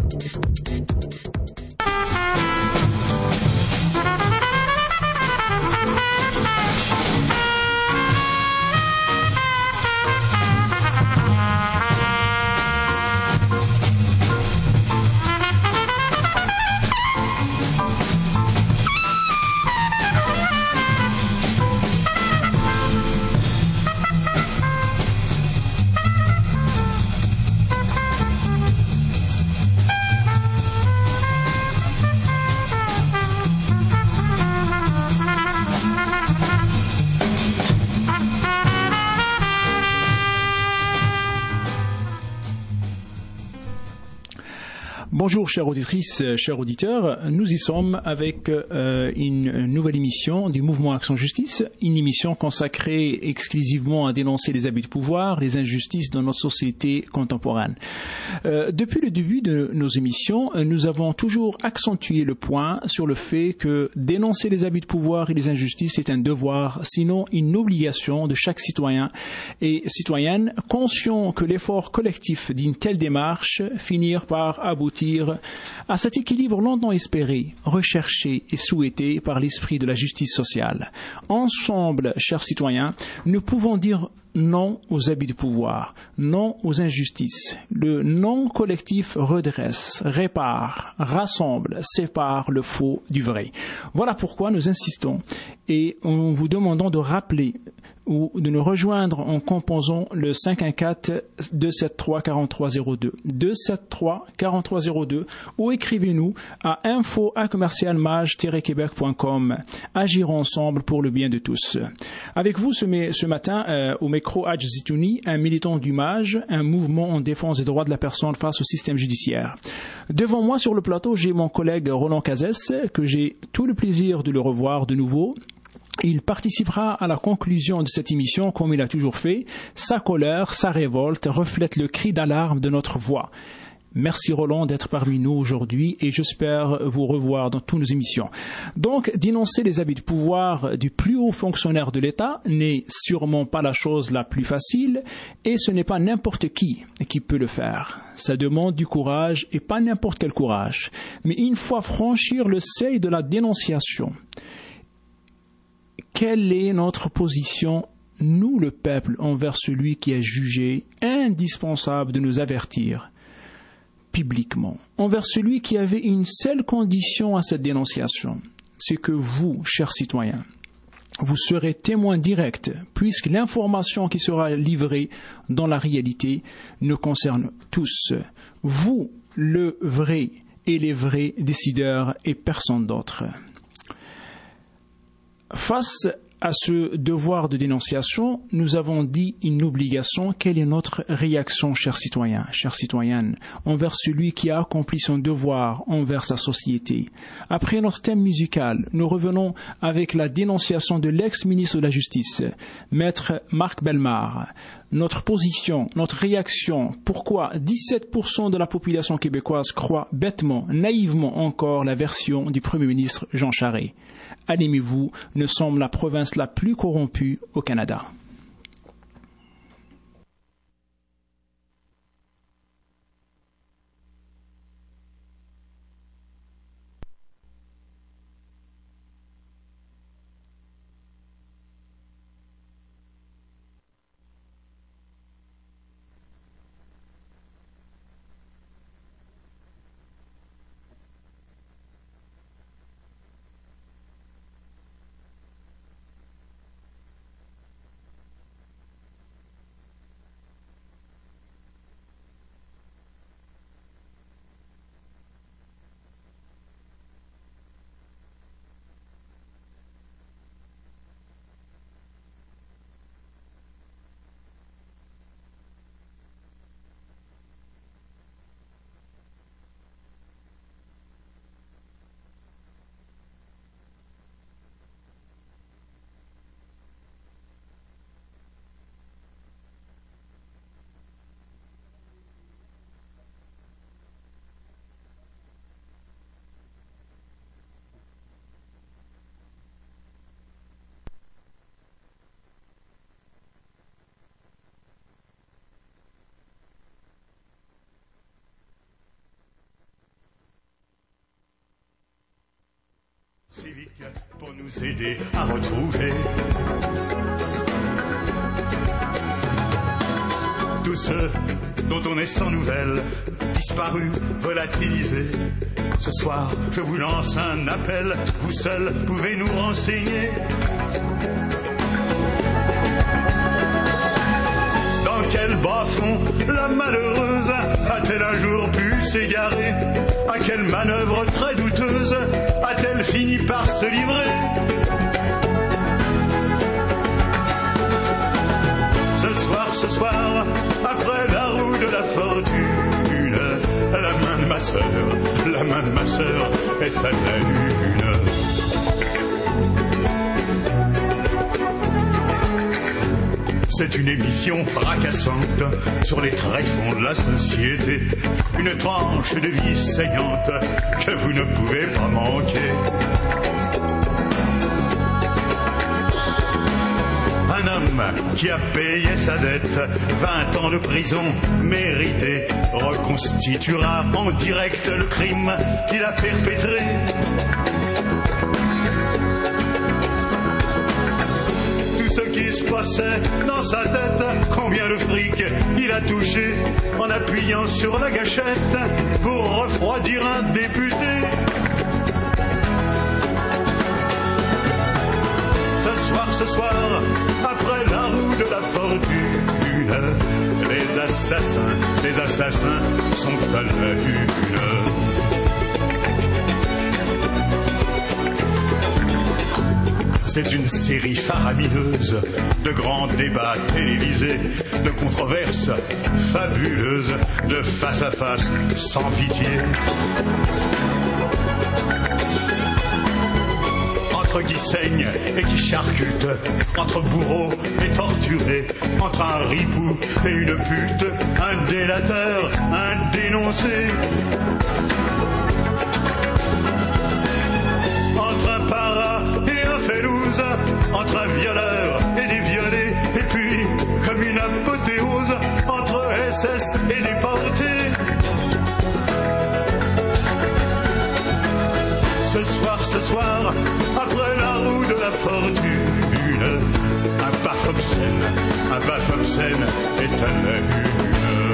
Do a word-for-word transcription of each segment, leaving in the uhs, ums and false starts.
Bonjour chères auditrices, chers auditeurs, nous y sommes avec euh, une nouvelle émission du Mouvement Action Justice, une émission consacrée exclusivement à dénoncer les abus de pouvoir, les injustices dans notre société contemporaine. Euh, depuis le début de nos émissions, nous avons toujours accentué le point sur le fait que dénoncer les abus de pouvoir et les injustices est un devoir, sinon une obligation de chaque citoyen et citoyenne, conscient que l'effort collectif d'une telle démarche finira par aboutir à cet équilibre longtemps espéré, recherché et souhaité par l'esprit de la justice sociale. Ensemble, chers citoyens, nous pouvons dire non aux abus de pouvoir, non aux injustices. Le non collectif redresse, répare, rassemble, sépare le faux du vrai. Voilà pourquoi nous insistons et nous vous demandons de rappeler ou de nous rejoindre en composant le cinq un quatre, deux sept trois, quatre trois zéro deux, deux sept trois, quatre trois zéro deux ou écrivez-nous à info arobase commercial mage tiret québec point com. Agir ensemble pour le bien de tous. Avec vous ce, ce matin, euh, au micro Hadj Zitouni, un militant du MAGE, un mouvement en défense des droits de la personne face au système judiciaire. Devant moi sur le plateau, j'ai mon collègue Roland Cazès, que j'ai tout le plaisir de le revoir de nouveau. Il participera à la conclusion de cette émission comme il a toujours fait. Sa colère, sa révolte reflètent le cri d'alarme de notre voix. Merci Roland d'être parmi nous aujourd'hui et j'espère vous revoir dans toutes nos émissions. Donc, dénoncer les abus de pouvoir du plus haut fonctionnaire de l'État n'est sûrement pas la chose la plus facile et ce n'est pas n'importe qui qui peut le faire. Ça demande du courage et pas n'importe quel courage. Mais une fois franchir le seuil de la dénonciation, quelle est notre position, nous le peuple, envers celui qui est jugé indispensable de nous avertir publiquement, envers celui qui avait une seule condition à cette dénonciation, c'est que vous, chers citoyens, vous serez témoins directs, puisque l'information qui sera livrée dans la réalité nous concerne tous, vous, le vrai et les vrais décideurs et personne d'autre. Face à ce devoir de dénonciation, nous avons dit une obligation. Quelle est notre réaction, chers citoyens, chères citoyennes, envers celui qui a accompli son devoir envers sa société? Après notre thème musical, nous revenons avec la dénonciation de l'ex-ministre de la Justice, Maître Marc Bellemare. Notre position, notre réaction, pourquoi dix-sept pour cent de la population québécoise croit bêtement, naïvement encore la version du Premier ministre Jean Charest. Animez-vous, nous sommes la province la plus corrompue au Canada. Civique pour nous aider à retrouver tous ceux dont on est sans nouvelles, disparus, volatilisés. Ce soir, je vous lance un appel, vous seuls pouvez nous renseigner. Dans quel bas-fond la malheureuse a-t-elle un jour pu s'égarer? À quelle manœuvre très douteuse a-t-elle fini par se livrer? Ce soir, ce soir, après la roue de la fortune, la main de ma sœur, la main de ma sœur est à la lune. C'est une émission fracassante sur les tréfonds de la société, une tranche de vie saignante que vous ne pouvez pas manquer. Un homme qui a payé sa dette, vingt ans de prison méritée, reconstituera en direct le crime qu'il a perpétré. Ce qui se passait dans sa tête, combien de fric il a touché en appuyant sur la gâchette pour refroidir un député. Ce soir, ce soir, après la roue de la fortune, les assassins, les assassins sont à la une. C'est une série faramineuse de grands débats télévisés, de controverses fabuleuses, de face à face sans pitié. Entre qui saigne et qui charcute, entre bourreaux et torturés, entre un ripou et une pute, un délateur, un dénoncé. Entre un para et un félouse, entre un violeur et des violés, et puis, comme une apothéose, entre S S et déportés. Ce soir, ce soir, après la roue de la fortune, un baf obscène, un baf obscène est à la une.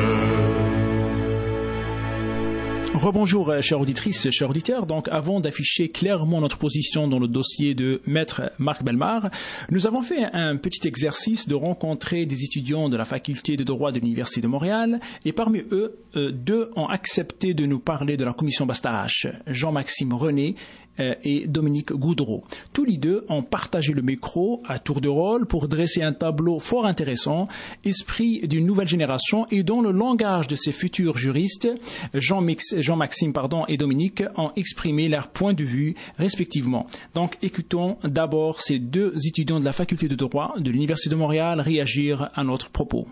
Rebonjour, chères auditrices, chers auditeurs. Donc, avant d'afficher clairement notre position dans le dossier de Maître Marc Bellemare, nous avons fait un petit exercice de rencontrer des étudiants de la faculté de droit de l'Université de Montréal, et parmi eux, euh, deux ont accepté de nous parler de la commission Bastarache, Jean-Maxime René et Dominique Goudreau. Tous les deux ont partagé le micro à tour de rôle pour dresser un tableau fort intéressant, esprit d'une nouvelle génération, et dans le langage de ces futurs juristes, Jean-Mix, Jean-Maxime pardon, et Dominique ont exprimé leur point de vue respectivement. Donc écoutons d'abord ces deux étudiants de la faculté de droit de l'Université de Montréal réagir à notre propos.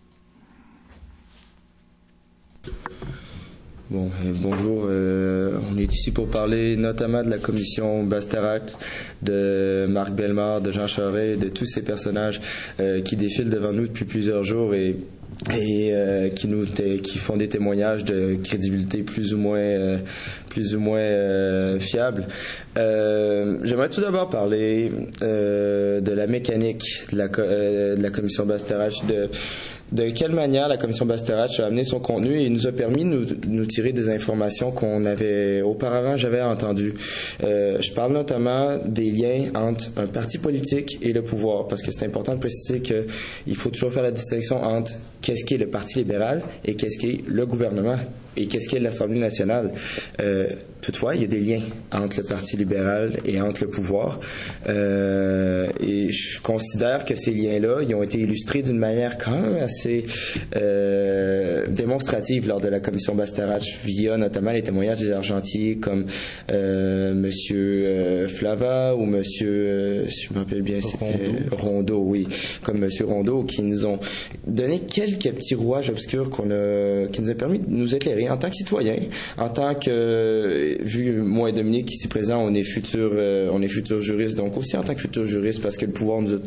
Bon, euh, bonjour, euh, on est ici pour parler notamment de la commission Bastarache, de Marc Bellemare, de Jean Charest, de tous ces personnages euh, qui défilent devant nous depuis plusieurs jours et et euh, qui nous qui font des témoignages de crédibilité plus ou moins euh, plus ou moins euh, fiables. Euh, j'aimerais tout d'abord parler euh, de la mécanique de la euh, de la commission Bastarache, de de quelle manière la commission Bastarache a amené son contenu et nous a permis de nous, nous tirer des informations qu'on avait auparavant j'avais entendues. Euh, je parle notamment des liens entre un parti politique et le pouvoir, parce que c'est important de préciser qu'il faut toujours faire la distinction entre qu'est-ce qu'est le Parti libéral et qu'est-ce qu'est le gouvernement et qu'est-ce qu'est l'Assemblée nationale. Euh, toutefois, il y a des liens entre le Parti libéral et entre le pouvoir. Euh, et je considère que ces liens-là, ils ont été illustrés d'une manière quand même assez euh, démonstrative lors de la commission Bastarache, via notamment les témoignages des argentiers comme euh, Monsieur euh, Flava ou Monsieur, euh, si je me rappelle bien, c'était Rondeau, oui, comme Monsieur Rondeau, qui nous ont donné quelques petits rouages obscurs qu'on a, qui nous a permis de nous éclairer s'insérer en tant que citoyen, en tant que, vu moi et Dominique ici présents, on est futurs, euh, on est futurs juristes, donc aussi en tant que futurs juristes, parce que le pouvoir nous a,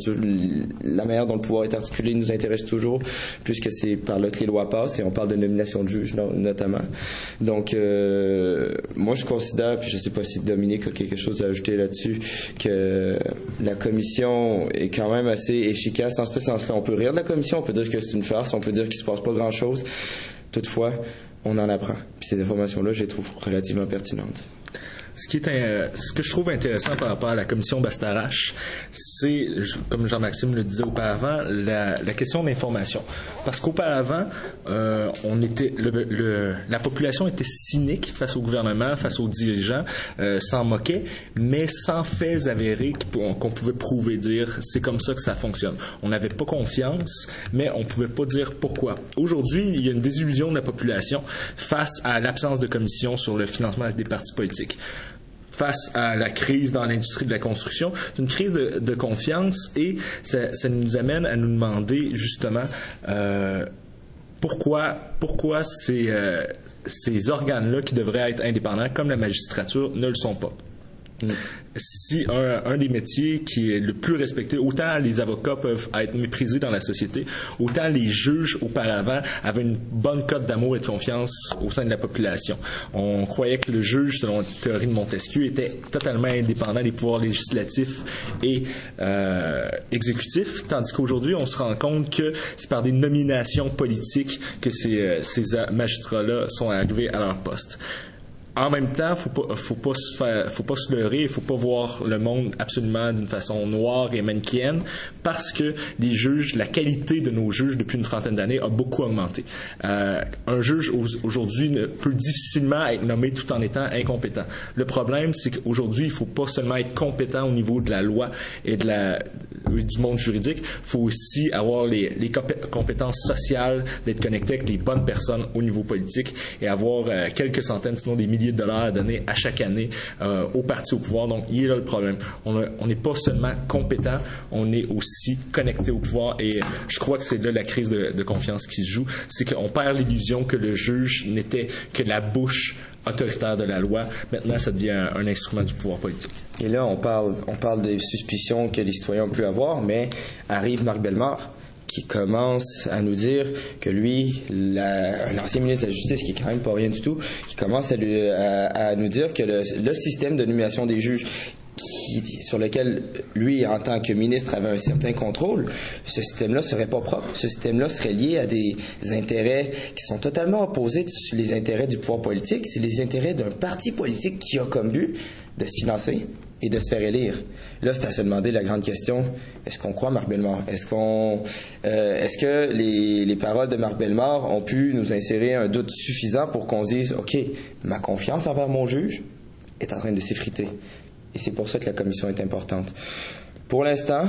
la manière dont le pouvoir est articulé nous intéresse toujours, puisque c'est par là que les lois passent, et on parle de nomination de juges notamment. Donc, euh, moi je considère, puis je sais pas si Dominique a quelque chose à ajouter là-dessus, que la commission est quand même assez efficace en ce sens-là. On peut rire de la commission, on peut dire que c'est une farce, on peut dire qu'il se passe pas grand-chose. Toutefois, on en apprend. Puis ces informations-là, je les trouve relativement pertinentes. Ce qui est un, ce que je trouve intéressant par rapport à la commission Bastarache, c'est, comme Jean-Maxime le disait auparavant, la, la question de l'information. Parce qu'auparavant, euh, on était, le, le, la population était cynique face au gouvernement, face aux dirigeants, euh, s'en moquait, mais sans faits avérés qu'on, qu'on pouvait prouver, dire c'est comme ça que ça fonctionne. On n'avait pas confiance, mais on pouvait pas dire pourquoi. Aujourd'hui, il y a une désillusion de la population face à l'absence de commission sur le financement des partis politiques. Face à la crise dans l'industrie de la construction, c'est une crise de, de confiance et ça, ça nous amène à nous demander justement euh, pourquoi, pourquoi ces, euh, ces organes-là qui devraient être indépendants, comme la magistrature, ne le sont pas. Mm. Si un, un des métiers qui est le plus respecté, autant les avocats peuvent être méprisés dans la société, autant les juges auparavant avaient une bonne cote d'amour et de confiance au sein de la population. On croyait que le juge, selon la théorie de Montesquieu, était totalement indépendant des pouvoirs législatifs et euh, exécutifs, tandis qu'aujourd'hui, on se rend compte que c'est par des nominations politiques que ces, ces magistrats-là sont arrivés à leur poste. En même temps, faut pas, faut pas se faire, faut pas se leurrer, il faut pas voir le monde absolument d'une façon noire et manichéenne, parce que les juges, la qualité de nos juges depuis une trentaine d'années a beaucoup augmenté. Euh, un juge aujourd'hui ne peut difficilement être nommé tout en étant incompétent. Le problème, c'est qu'aujourd'hui, il faut pas seulement être compétent au niveau de la loi et de la, du monde juridique, il faut aussi avoir les, les compétences sociales, d'être connecté avec les bonnes personnes au niveau politique et avoir euh, quelques centaines, sinon des milliers de dollars à donner à chaque année euh, aux partis au pouvoir. Donc, il est là le problème. On n'est pas seulement compétent, on est aussi connecté au pouvoir et je crois que c'est là la crise de, de confiance qui se joue. C'est qu'on perd l'illusion que le juge n'était que la bouche autoritaire de la loi. Maintenant, ça devient un, un instrument du pouvoir politique. Et là, on parle, on parle des suspicions que les citoyens ont pu avoir, mais arrive Marc Bellemare, qui commence à nous dire que lui, la, un ancien ministre de la Justice, qui est quand même pas rien du tout, qui commence à, lui, à, à nous dire que le, le système de nomination des juges, qui, sur lequel lui, en tant que ministre, avait un certain contrôle, ce système-là serait pas propre. Ce système-là serait lié à des intérêts qui sont totalement opposés aux intérêts du pouvoir politique. C'est les intérêts d'un parti politique qui a comme but de se financer et de se faire élire. Là, c'est à se demander la grande question, est-ce qu'on croit Marc Bellemare? Est-ce qu'on, euh, est-ce que les, les paroles de Marc Bellemare ont pu nous insérer un doute suffisant pour qu'on se dise, OK, ma confiance envers mon juge est en train de s'effriter. Et c'est pour ça que la commission est importante. Pour l'instant,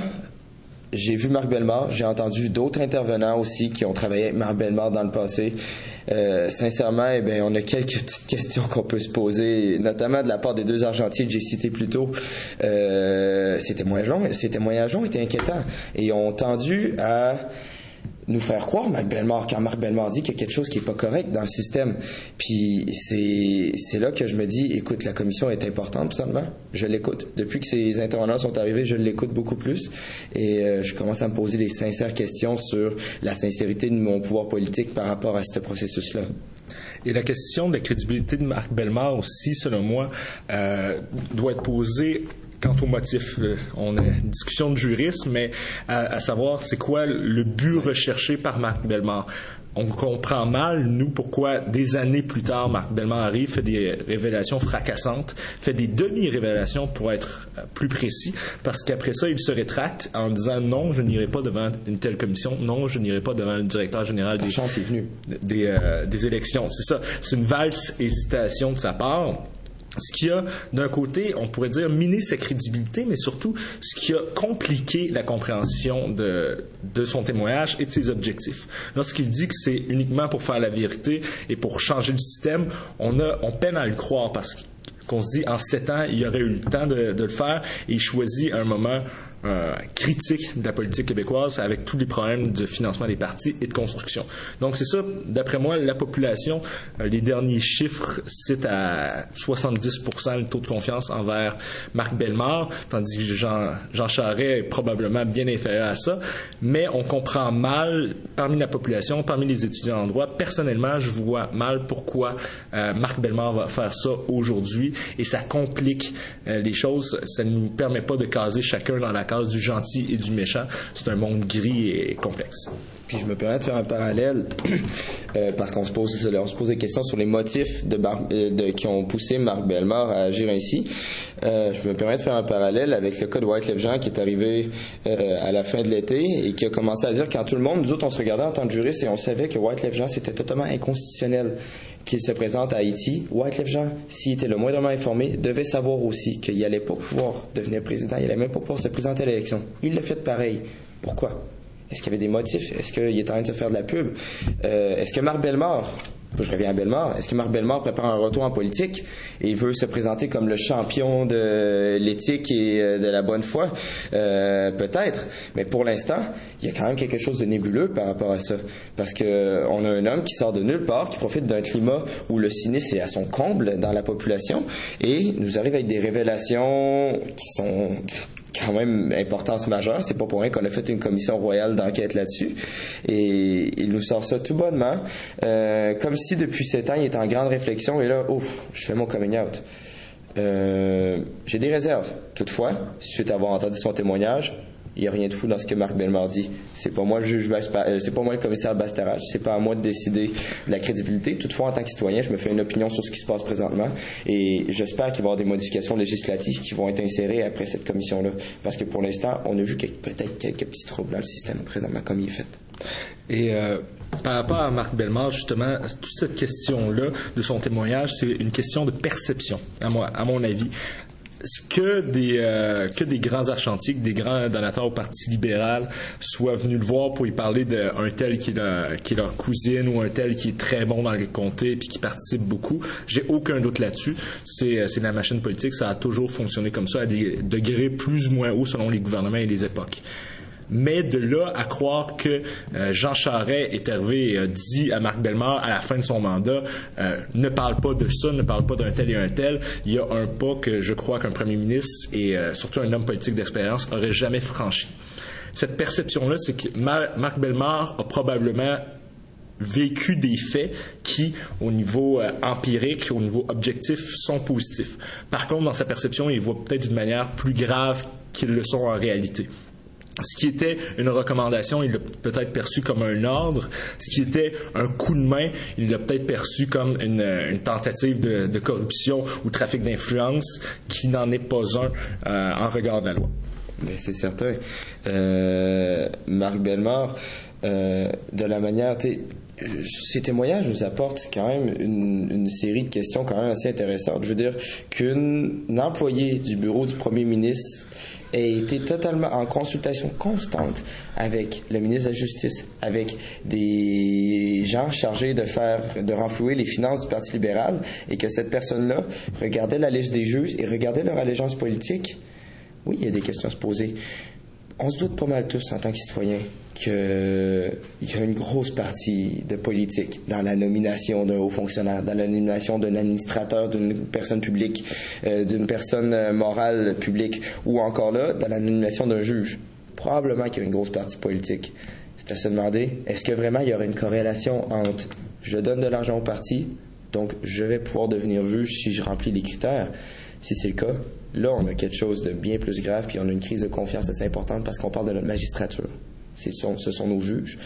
j'ai vu Marc Bellemare, j'ai entendu d'autres intervenants aussi qui ont travaillé avec Marc Bellemare dans le passé. Euh, sincèrement, eh bien, on a quelques petites questions qu'on peut se poser, notamment de la part des deux argentiers que j'ai cités plus tôt. Euh, ces témoignages, ces témoignages ont été inquiétants et ont tendu à nous faire croire Marc Bellemare quand Marc Bellemare dit qu'il y a quelque chose qui n'est pas correct dans le système. Puis c'est, c'est là que je me dis, écoute, la commission est importante, tout simplement. Je l'écoute. Depuis que ces intervenants sont arrivés, je l'écoute beaucoup plus. Et euh, je commence à me poser des sincères questions sur la sincérité de mon pouvoir politique par rapport à ce processus-là. Et la question de la crédibilité de Marc Bellemare aussi, selon moi, euh, doit être posée quant au motif. On a une discussion de jurisme, mais à, à savoir c'est quoi le but recherché par Marc Bellemare. On comprend mal, nous, pourquoi des années plus tard, Marc Bellemare arrive, fait des révélations fracassantes, fait des demi-révélations pour être plus précis, parce qu'après ça, il se rétracte en disant non, je n'irai pas devant une telle commission, non, je n'irai pas devant le directeur général des, chance est venue. des, euh, des élections. C'est ça, c'est une valse hésitation de sa part. Ce qui a, d'un côté, on pourrait dire, miné sa crédibilité, mais surtout, ce qui a compliqué la compréhension de, de son témoignage et de ses objectifs. Lorsqu'il dit que c'est uniquement pour faire la vérité et pour changer le système, on a, on peine à le croire parce qu'on se dit, en sept ans, il aurait eu le temps de, de le faire et il choisit un moment euh, critique de la politique québécoise avec tous les problèmes de financement des partis et de construction. Donc c'est ça, d'après moi, la population, euh, les derniers chiffres citent à soixante-dix pour cent le taux de confiance envers Marc Bellemare, tandis que Jean, Jean Charest est probablement bien inférieur à ça, mais on comprend mal parmi la population, parmi les étudiants en droit. Personnellement, je vois mal pourquoi euh, Marc Bellemare va faire ça aujourd'hui, et ça complique euh, les choses. Ça ne nous permet pas de caser chacun dans la case du gentil et du méchant. C'est un monde gris et complexe. Puis je me permets de faire un parallèle euh, parce qu'on se pose, on se pose des questions sur les motifs de, Bar, de qui ont poussé Marc Bellemare à agir ainsi. Euh, je me permets de faire un parallèle avec le cas de Wyclef-Jean qui est arrivé euh, à la fin de l'été et qui a commencé à dire quand tout le monde, nous autres, on se regardait en tant que juriste et on savait que Wyclef-Jean c'était totalement inconstitutionnel qu'il se présente à Haïti. Wyclef-Jean, s'il était le moindrement informé, devait savoir aussi qu'il n'allait pas pouvoir devenir président, il n'allait même pas pouvoir se présenter à l'élection. Il l'a fait pareil. Pourquoi? Est-ce qu'il y avait des motifs? Est-ce qu'il est en train de se faire de la pub? Euh, est-ce que Marc Bellemare, je reviens à Bellemare, est-ce que Marc Bellemare prépare un retour en politique et veut se présenter comme le champion de l'éthique et de la bonne foi? Euh, peut-être, mais pour l'instant, il y a quand même quelque chose de nébuleux par rapport à ça. Parce que on a un homme qui sort de nulle part, qui profite d'un climat où le cynisme est à son comble dans la population et nous arrive avec des révélations qui sont quand même importance majeure. C'est pas pour rien qu'on a fait une commission royale d'enquête là-dessus. Et il nous sort ça tout bonnement, euh, comme si depuis sept ans, il était en grande réflexion. Et là, ouf, je fais mon coming out. Euh, j'ai des réserves. Toutefois, suite à avoir entendu son témoignage, il n'y a rien de fou dans ce que Marc Bellemare dit. C'est pas moi le juge, c'est pas moi le commissaire Bastarache, c'est pas à moi de décider de la crédibilité. Toutefois, en tant que citoyen, je me fais une opinion sur ce qui se passe présentement et j'espère qu'il va y avoir des modifications législatives qui vont être insérées après cette commission-là. Parce que pour l'instant, on a vu que, peut-être quelques petits troubles dans le système présentement comme il est fait. Et euh, par rapport à Marc Bellemare, justement, toute cette question-là de son témoignage, c'est une question de perception, à moi, à mon avis. Que des, euh, que des grands archentiques, des grands donateurs au Parti libéral soient venus le voir pour lui parler d'un tel qui est, leur, qui est leur cousine ou un tel qui est très bon dans le comté puis qui participe beaucoup. J'ai aucun doute là-dessus. C'est, c'est la machine politique. Ça a toujours fonctionné comme ça à des degrés plus ou moins hauts selon les gouvernements et les époques. Mais de là à croire que euh, Jean Charest est arrivé et a dit à Marc Bellemare à la fin de son mandat euh, ne parle pas de ça, ne parle pas d'un tel et un tel, il y a un pas que je crois qu'un premier ministre et euh, surtout un homme politique d'expérience aurait jamais franchi. Cette perception-là, c'est que Mar- Marc Bellemare a probablement vécu des faits qui, au niveau euh, empirique, au niveau objectif, sont positifs. Par contre, dans sa perception, il voit peut-être d'une manière plus grave qu'ils le sont en réalité. Ce qui était une recommandation, il l'a peut-être perçu comme un ordre. Ce qui était un coup de main, il l'a peut-être perçu comme une, une tentative de, de corruption ou trafic d'influence qui n'en est pas un euh, en regard de la loi. Bien, c'est certain. Euh, Marc Bellemare, euh, de la manière... Ces témoignages nous apportent quand même une, une série de questions quand même assez intéressantes. Je veux dire qu'une employée du bureau du premier ministre ait été totalement en consultation constante avec le ministre de la Justice, avec des gens chargés de faire, de renflouer les finances du Parti libéral, et que cette personne-là regardait la liste des juges et regardait leur allégeance politique. Oui, il y a des questions à se poser. On se doute pas mal tous en tant que citoyens qu'il y a une grosse partie de politique dans la nomination d'un haut fonctionnaire, dans la nomination d'un administrateur, d'une personne publique, euh, d'une personne morale publique, ou encore là, dans la nomination d'un juge. Probablement qu'il y a une grosse partie politique. C'est à se demander, est-ce que vraiment il y aurait une corrélation entre je donne de l'argent au parti, donc je vais pouvoir devenir juge si je remplis les critères? Si c'est le cas, là, on a quelque chose de bien plus grave, puis on a une crise de confiance assez importante parce qu'on parle de notre magistrature. C'est son, ce sont nos juges.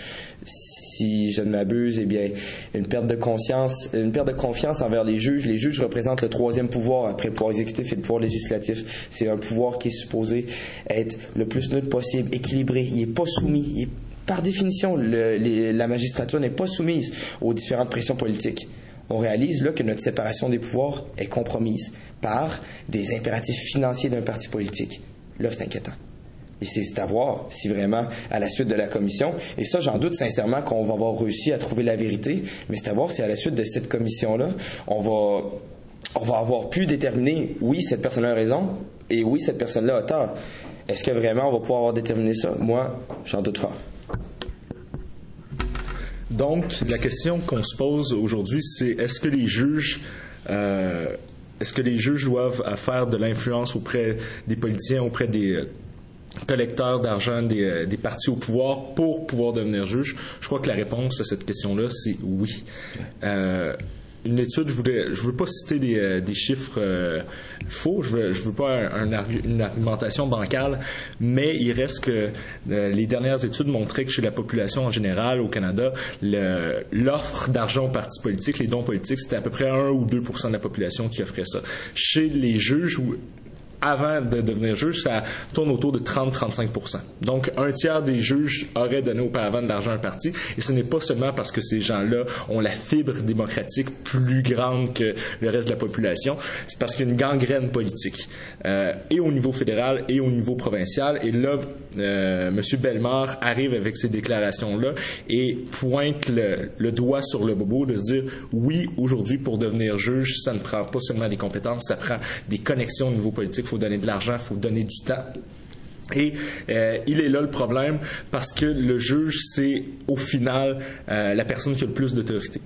Si je ne m'abuse, eh bien, une perte de conscience, une perte de confiance envers les juges. Les juges représentent le troisième pouvoir après le pouvoir exécutif et le pouvoir législatif. C'est un pouvoir qui est supposé être le plus neutre possible, équilibré. Il n'est pas soumis. Il est, par définition, le, les, la magistrature n'est pas soumise aux différentes pressions politiques. On réalise là que notre séparation des pouvoirs est compromise par des impératifs financiers d'un parti politique. Là, c'est inquiétant. Et c'est à voir si vraiment, à la suite de la commission, et ça, j'en doute sincèrement qu'on va avoir réussi à trouver la vérité, mais c'est à voir si à la suite de cette commission-là, on va on va avoir pu déterminer, oui, cette personne-là a raison, et oui, cette personne-là a tort. Est-ce que vraiment on va pouvoir avoir déterminé ça? Moi, j'en doute fort. Donc, la question qu'on se pose aujourd'hui, c'est est-ce que les juges, euh, est-ce que les juges doivent faire de l'influence auprès des politiciens, auprès des euh, collecteurs d'argent des, euh, des partis au pouvoir pour pouvoir devenir juge? Je crois que la réponse à cette question-là, c'est oui. Euh, Une étude, je voulais, je veux pas citer des, euh, des chiffres euh, faux, je veux, je veux pas un, un, une argumentation bancale, mais il reste que euh, les dernières études montraient que chez la population en général au Canada, le, l'offre d'argent aux partis politiques, les dons politiques, c'était à peu près un ou deux pour cent de la population qui offrait ça. Chez les juges, où avant de devenir juge, ça tourne autour de trente à trente-cinq pour cent. Donc, un tiers des juges auraient donné auparavant de l'argent à un parti, et ce n'est pas seulement parce que ces gens-là ont la fibre démocratique plus grande que le reste de la population, c'est parce qu'il y a une gangrène politique, euh, et au niveau fédéral et au niveau provincial, et là, euh, M. Bellemare arrive avec ces déclarations-là et pointe le, le doigt sur le bobo de se dire, oui, aujourd'hui, pour devenir juge, ça ne prend pas seulement des compétences, ça prend des connexions au niveau politique. Il faut donner de l'argent, il faut donner du temps. Et euh, il est là le problème parce que le juge, c'est au final euh, la personne qui a le plus d'autorité.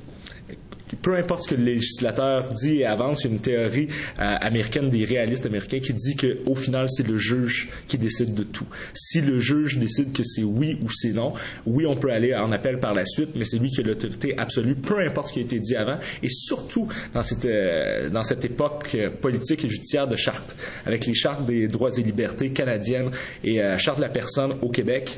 Peu importe ce que le législateur dit et avance, il y a une théorie euh, américaine, des réalistes américains, qui dit qu'au final, c'est le juge qui décide de tout. Si le juge décide que c'est oui ou c'est non, oui, on peut aller en appel par la suite, mais c'est lui qui a l'autorité absolue, peu importe ce qui a été dit avant, et surtout dans cette, euh, dans cette époque euh, politique et judiciaire de charte, avec les chartes des droits et libertés canadiennes et euh, charte de la personne au Québec.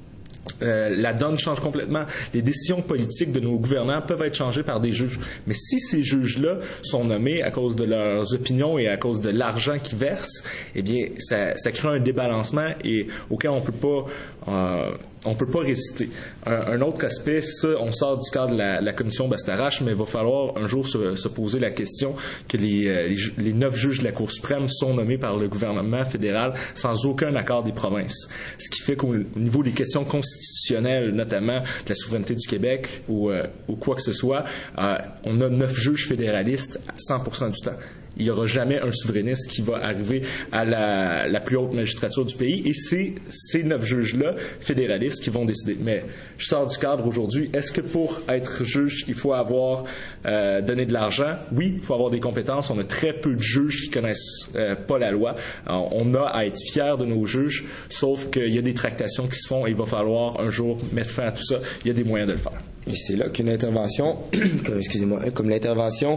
Euh, la donne change complètement. Les décisions politiques de nos gouvernants peuvent être changées par des juges. Mais si ces juges-là sont nommés à cause de leurs opinions et à cause de l'argent qu'ils versent, eh bien, ça, ça crée un débalancement et auquel on peut pas, euh, on peut pas résister. Un, un autre aspect, ça, on sort du cadre de la, la commission Bastarache, mais il va falloir un jour se, se poser la question que les, les, les neuf juges de la Cour suprême sont nommés par le gouvernement fédéral sans aucun accord des provinces. Ce qui fait qu'au niveau des questions constitutionnelles, notamment de la souveraineté du Québec ou, euh, ou quoi que ce soit, euh, on a neuf juges fédéralistes à cent pour cent du temps. Il n'y aura jamais un souverainiste qui va arriver à la, la plus haute magistrature du pays, et c'est ces neuf juges-là, fédéralistes, qui vont décider. Mais je sors du cadre aujourd'hui. Est-ce que pour être juge, il faut avoir euh, donné de l'argent? Oui, il faut avoir des compétences. On a très peu de juges qui connaissent euh, pas la loi. Alors, on a à être fiers de nos juges, sauf qu'il y a des tractations qui se font et il va falloir un jour mettre fin à tout ça. Il y a des moyens de le faire. Et c'est là qu'une intervention, comme, excusez-moi, comme l'intervention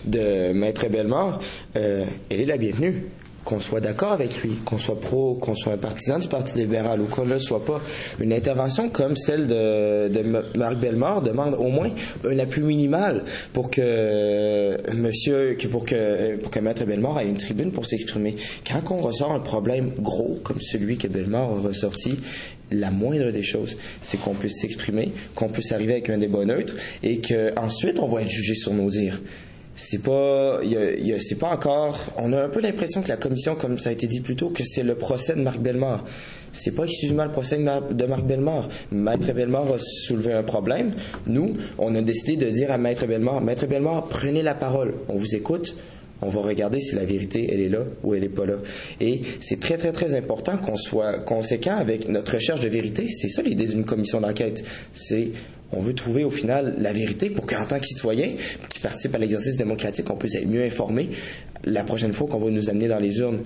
de Maître Bellemare, euh, elle est la bienvenue. Qu'on soit d'accord avec lui, qu'on soit pro, qu'on soit un partisan du Parti libéral ou qu'on ne le soit pas, une intervention comme celle de, de Marc Bellemare demande au moins un appui minimal pour que euh, monsieur, que pour que pour que Maître Bellemare ait une tribune pour s'exprimer. Quand on ressort un problème gros comme celui que Bellemare a ressorti, la moindre des choses, c'est qu'on puisse s'exprimer, qu'on puisse arriver avec un débat neutre et qu'ensuite on va être jugé sur nos dires. C'est pas, y a, y a, c'est pas encore. On a un peu l'impression que la commission, comme ça a été dit plus tôt, que c'est le procès de Marc Bellemare. C'est pas exclusivement le procès de Marc Bellemare. Maître Bellemare a soulevé un problème. Nous, on a décidé de dire à Maître Bellemare, Maître Bellemare, prenez la parole. On vous écoute. On va regarder si la vérité, elle est là ou elle n'est pas là. Et c'est très, très, très important qu'on soit conséquent avec notre recherche de vérité. C'est ça l'idée d'une commission d'enquête. C'est, on veut trouver au final la vérité pour qu'en tant que citoyen qui participe à l'exercice démocratique, on puisse être mieux informé la prochaine fois qu'on va nous amener dans les urnes.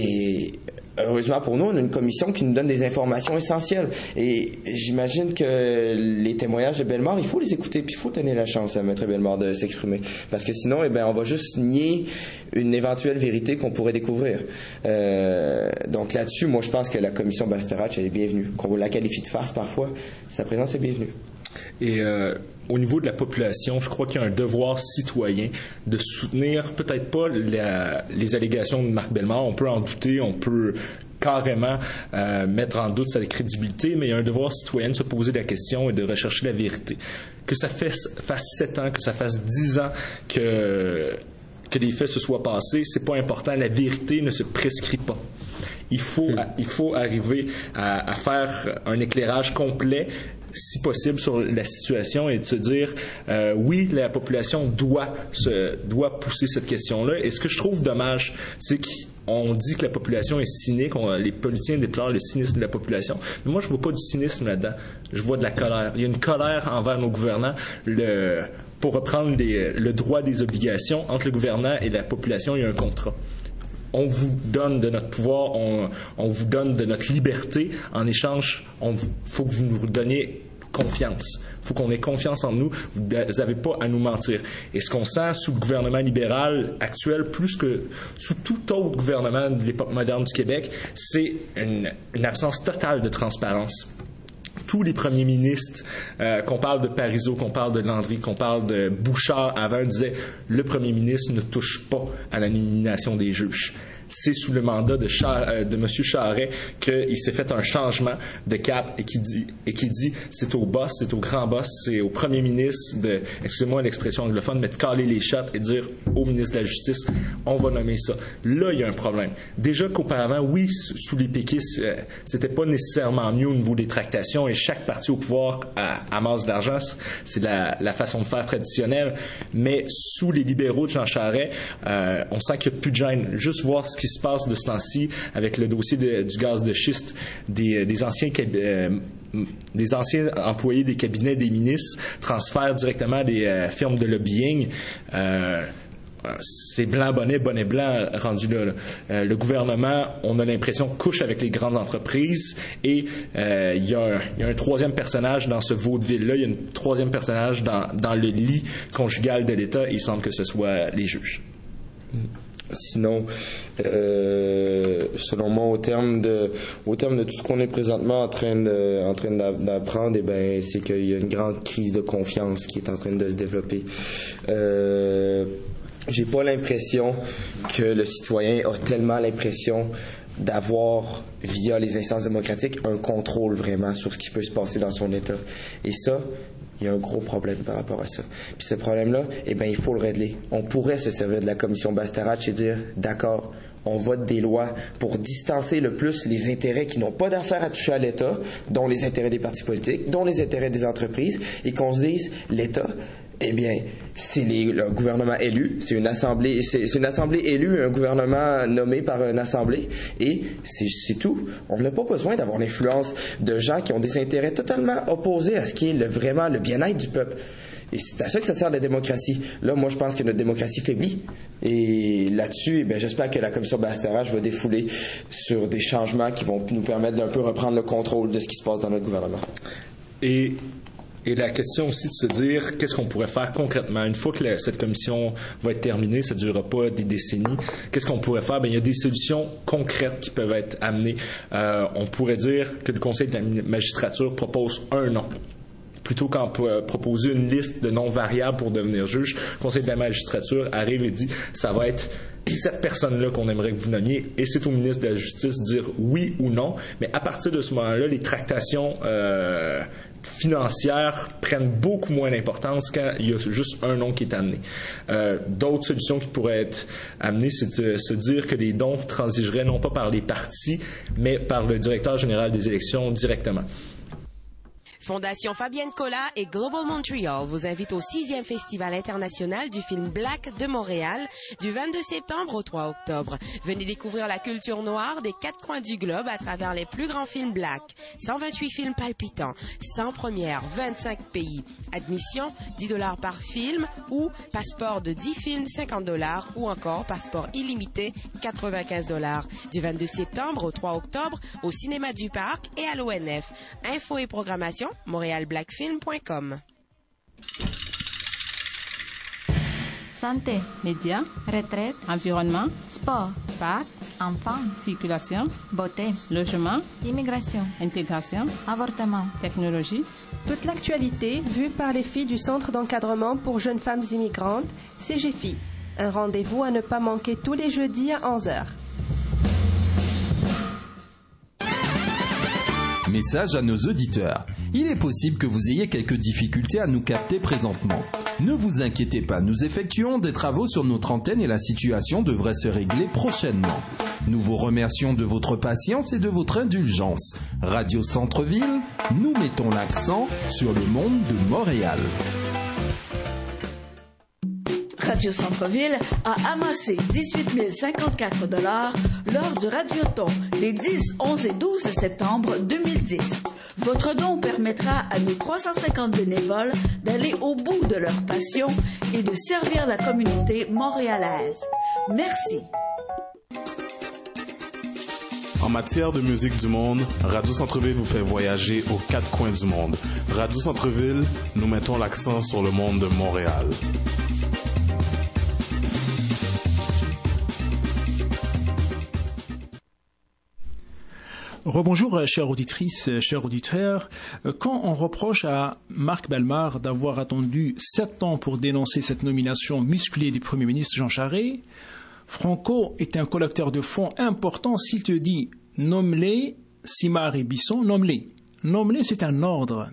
Et heureusement pour nous, on a une commission qui nous donne des informations essentielles. Et j'imagine que les témoignages de Bellemare, il faut les écouter, puis il faut donner la chance à Maître Bellemare de s'exprimer. Parce que sinon, eh bien, on va juste nier une éventuelle vérité qu'on pourrait découvrir. Euh, donc là-dessus, moi, je pense que la commission Bastarache, elle est bienvenue. Qu'on la qualifie de farce parfois, sa présence est bienvenue. Et euh, au niveau de la population, je crois qu'il y a un devoir citoyen de soutenir peut-être pas la, les allégations de Marc Bellemare. On peut en douter, on peut carrément euh, mettre en doute sa crédibilité, mais il y a un devoir citoyen de se poser la question et de rechercher la vérité. Que ça fasse, fasse sept ans, que ça fasse dix ans que, que les faits se soient passés, c'est pas important. La vérité ne se prescrit pas. Il faut, il faut arriver à, à faire un éclairage complet si possible, sur la situation et de se dire euh, oui, la population doit se doit pousser cette question-là. Et ce que je trouve dommage, c'est qu'on dit que la population est cynique, on, les politiciens déplorent le cynisme de la population. Mais moi, je vois pas du cynisme là-dedans. Je vois de la colère. Il y a une colère envers nos gouvernants. Le, pour reprendre les, le droit des obligations, entre le gouvernant et la population, il y a un contrat. On vous donne de notre pouvoir, on, on vous donne de notre liberté. En échange, il faut que vous nous donniez confiance. Il faut qu'on ait confiance en nous. Vous n'avez pas à nous mentir. Et ce qu'on sent sous le gouvernement libéral actuel, plus que sous tout autre gouvernement de l'époque moderne du Québec, c'est une, une absence totale de transparence. Tous les premiers ministres, euh, qu'on parle de Parizeau, qu'on parle de Landry, qu'on parle de Bouchard avant, disaient le premier ministre ne touche pas à la nomination des juges. C'est sous le mandat de, Char- euh, de M. Charest qu'il s'est fait un changement de cap et qui dit, et qui dit c'est au boss, c'est au grand boss, c'est au premier ministre de, excusez-moi l'expression anglophone, mais de caler les shots et dire au ministre de la Justice, on va nommer ça. Là, il y a un problème. Déjà qu'auparavant, oui, sous les péquistes, euh, c'était pas nécessairement mieux au niveau des tractations et chaque parti au pouvoir a, amasse de l'argent, c'est la, la façon de faire traditionnelle, mais sous les libéraux de Jean Charest, euh, on sent qu'il n'y a plus de gêne. Juste voir ce qui se passe de ce temps-ci avec le dossier de, du gaz de schiste des, des anciens euh, des anciens employés des cabinets des ministres transfèrent directement à des euh, firmes de lobbying. Euh, c'est blanc bonnet, bonnet blanc rendu là. là. Euh, le gouvernement, on a l'impression, couche avec les grandes entreprises et euh, il y, y a un troisième personnage dans ce vaudeville-là, il y a un troisième personnage dans, dans le lit conjugal de l'État et il semble que ce soit les juges. Sinon, euh, selon moi, au terme de, au terme de tout ce qu'on est présentement en train de, en train d'apprendre, eh ben, c'est qu'il y a une grande crise de confiance qui est en train de se développer. Euh, j'ai pas l'impression que le citoyen a tellement l'impression d'avoir, via les instances démocratiques, un contrôle vraiment sur ce qui peut se passer dans son État. Et ça, il y a un gros problème par rapport à ça. Puis ce problème-là, eh bien, il faut le régler. On pourrait se servir de la commission Bastarache et dire, d'accord, on vote des lois pour distancer le plus les intérêts qui n'ont pas d'affaires à toucher à l'État, dont les intérêts des partis politiques, dont les intérêts des entreprises, et qu'on se dise, l'État, eh bien, c'est les, le gouvernement élu, c'est une assemblée, c'est, c'est une assemblée élue, un gouvernement nommé par une assemblée, et c'est, c'est tout. On n'a pas besoin d'avoir l'influence de gens qui ont des intérêts totalement opposés à ce qui est le, vraiment le bien-être du peuple. Et c'est à ça que ça sert la démocratie. Là, moi, je pense que notre démocratie faiblit. Et là-dessus, eh bien, j'espère que la commission Bastarache va défouler sur des changements qui vont nous permettre d'un peu reprendre le contrôle de ce qui se passe dans notre gouvernement. Et Et la question aussi de se dire qu'est-ce qu'on pourrait faire concrètement. Une fois que la, cette commission va être terminée, ça ne durera pas des décennies, qu'est-ce qu'on pourrait faire? Bien, il y a des solutions concrètes qui peuvent être amenées. Euh, on pourrait dire que le Conseil de la magistrature propose un nom. Plutôt qu'en proposer une liste de noms variables pour devenir juge, le Conseil de la magistrature arrive et dit ça va être cette personne-là qu'on aimerait que vous nommiez, et c'est au ministre de la Justice de dire oui ou non. Mais à partir de ce moment-là, les tractations euh, financières prennent beaucoup moins d'importance quand il y a juste un nom qui est amené. Euh, d'autres solutions qui pourraient être amenées, c'est de se dire que les dons transigeraient non pas par les partis, mais par le directeur général des élections directement. Fondation Fabienne Collat et Global Montreal vous invitent au sixième Festival international du film Black de Montréal du vingt-deux septembre au trois octobre. Venez découvrir la culture noire des quatre coins du globe à travers les plus grands films Black. cent vingt-huit films palpitants, cent premières, vingt-cinq pays. Admission, dix dollars par film ou passeport de dix films, cinquante dollars ou encore passeport illimité, quatre-vingt-quinze dollars. Du vingt-deux septembre au trois octobre au Cinéma du Parc et à l'O N F. Infos et programmation montréal black film point com. Santé, médias, retraite, environnement, sport, parc, enfants, circulation, beauté, logement, immigration, intégration, avortement, technologie. Toute l'actualité vue par les filles du Centre d'encadrement pour jeunes femmes immigrantes, C G F I. Un rendez-vous à ne pas manquer tous les jeudis à onze heures. Message à nos auditeurs. Il est possible que vous ayez quelques difficultés à nous capter présentement. Ne vous inquiétez pas, nous effectuons des travaux sur notre antenne et la situation devrait se régler prochainement. Nous vous remercions de votre patience et de votre indulgence. Radio Centre-Ville, nous mettons l'accent sur le monde de Montréal. Radio Centre-Ville a amassé dix-huit mille cinquante-quatre dollars lors du Radioton les dix, onze et douze septembre deux mille dix. Votre don permettra à nos trois cent cinquante bénévoles d'aller au bout de leur passion et de servir la communauté montréalaise. Merci. En matière de musique du monde, Radio Centre-Ville vous fait voyager aux quatre coins du monde. Radio Centre-Ville, nous mettons l'accent sur le monde de Montréal. Rebonjour, chères auditrices, chers auditeurs. Quand on reproche à Marc Bellemare d'avoir attendu sept ans pour dénoncer cette nomination musclée du Premier ministre Jean Charest, Franco est un collecteur de fonds important s'il te dit « nomme-les, Simard et Bisson, nomme-les ». Nomme-les, c'est un ordre.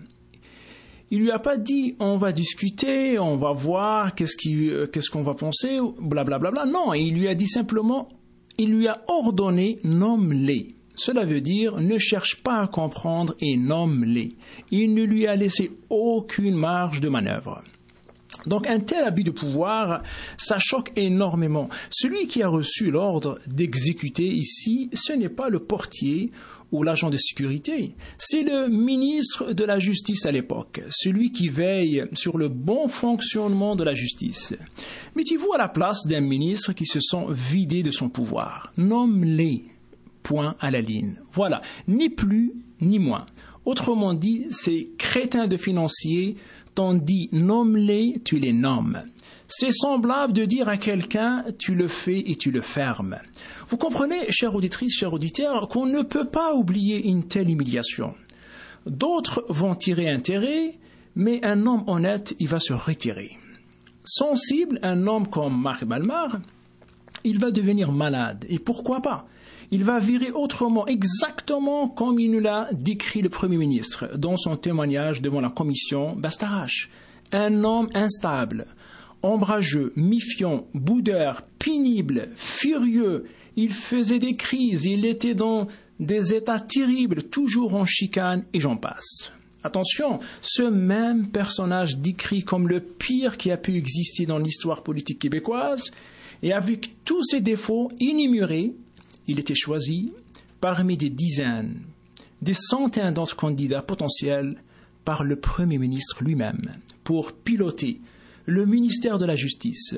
Il lui a pas dit « on va discuter, on va voir, qu'est-ce, qui, qu'est-ce qu'on va penser, blablabla ». Bla, bla. Non, il lui a dit simplement, il lui a ordonné « nomme-les ». Cela veut dire ne cherche pas à comprendre et nomme-les. Il ne lui a laissé aucune marge de manœuvre. Donc un tel abus de pouvoir, ça choque énormément. Celui qui a reçu l'ordre d'exécuter ici, ce n'est pas le portier ou l'agent de sécurité, c'est le ministre de la Justice à l'époque, celui qui veille sur le bon fonctionnement de la justice. Mettez-vous à la place d'un ministre qui se sent vidé de son pouvoir. Nomme-les. Point à la ligne. Voilà, ni plus ni moins. Autrement dit, ces crétins de financiers t'ont dit nomme-les, tu les nommes. C'est semblable de dire à quelqu'un tu le fais et tu le fermes. Vous comprenez, chères auditrices, chers auditeurs, qu'on ne peut pas oublier une telle humiliation. D'autres vont tirer intérêt, mais un homme honnête, il va se retirer. Sensible, un homme comme Marc Bellemare, il va devenir malade. Et pourquoi pas? Il va virer autrement, exactement comme il nous l'a décrit le Premier ministre dans son témoignage devant la commission Bastarache. Un homme instable, ombrageux, méfiant, boudeur, pénible, furieux. Il faisait des crises, il était dans des états terribles, toujours en chicane, et j'en passe. Attention, ce même personnage décrit comme le pire qui a pu exister dans l'histoire politique québécoise, et avec tous ses défauts énumérés, il était choisi parmi des dizaines, des centaines d'autres candidats potentiels par le Premier ministre lui-même pour piloter le ministère de la Justice,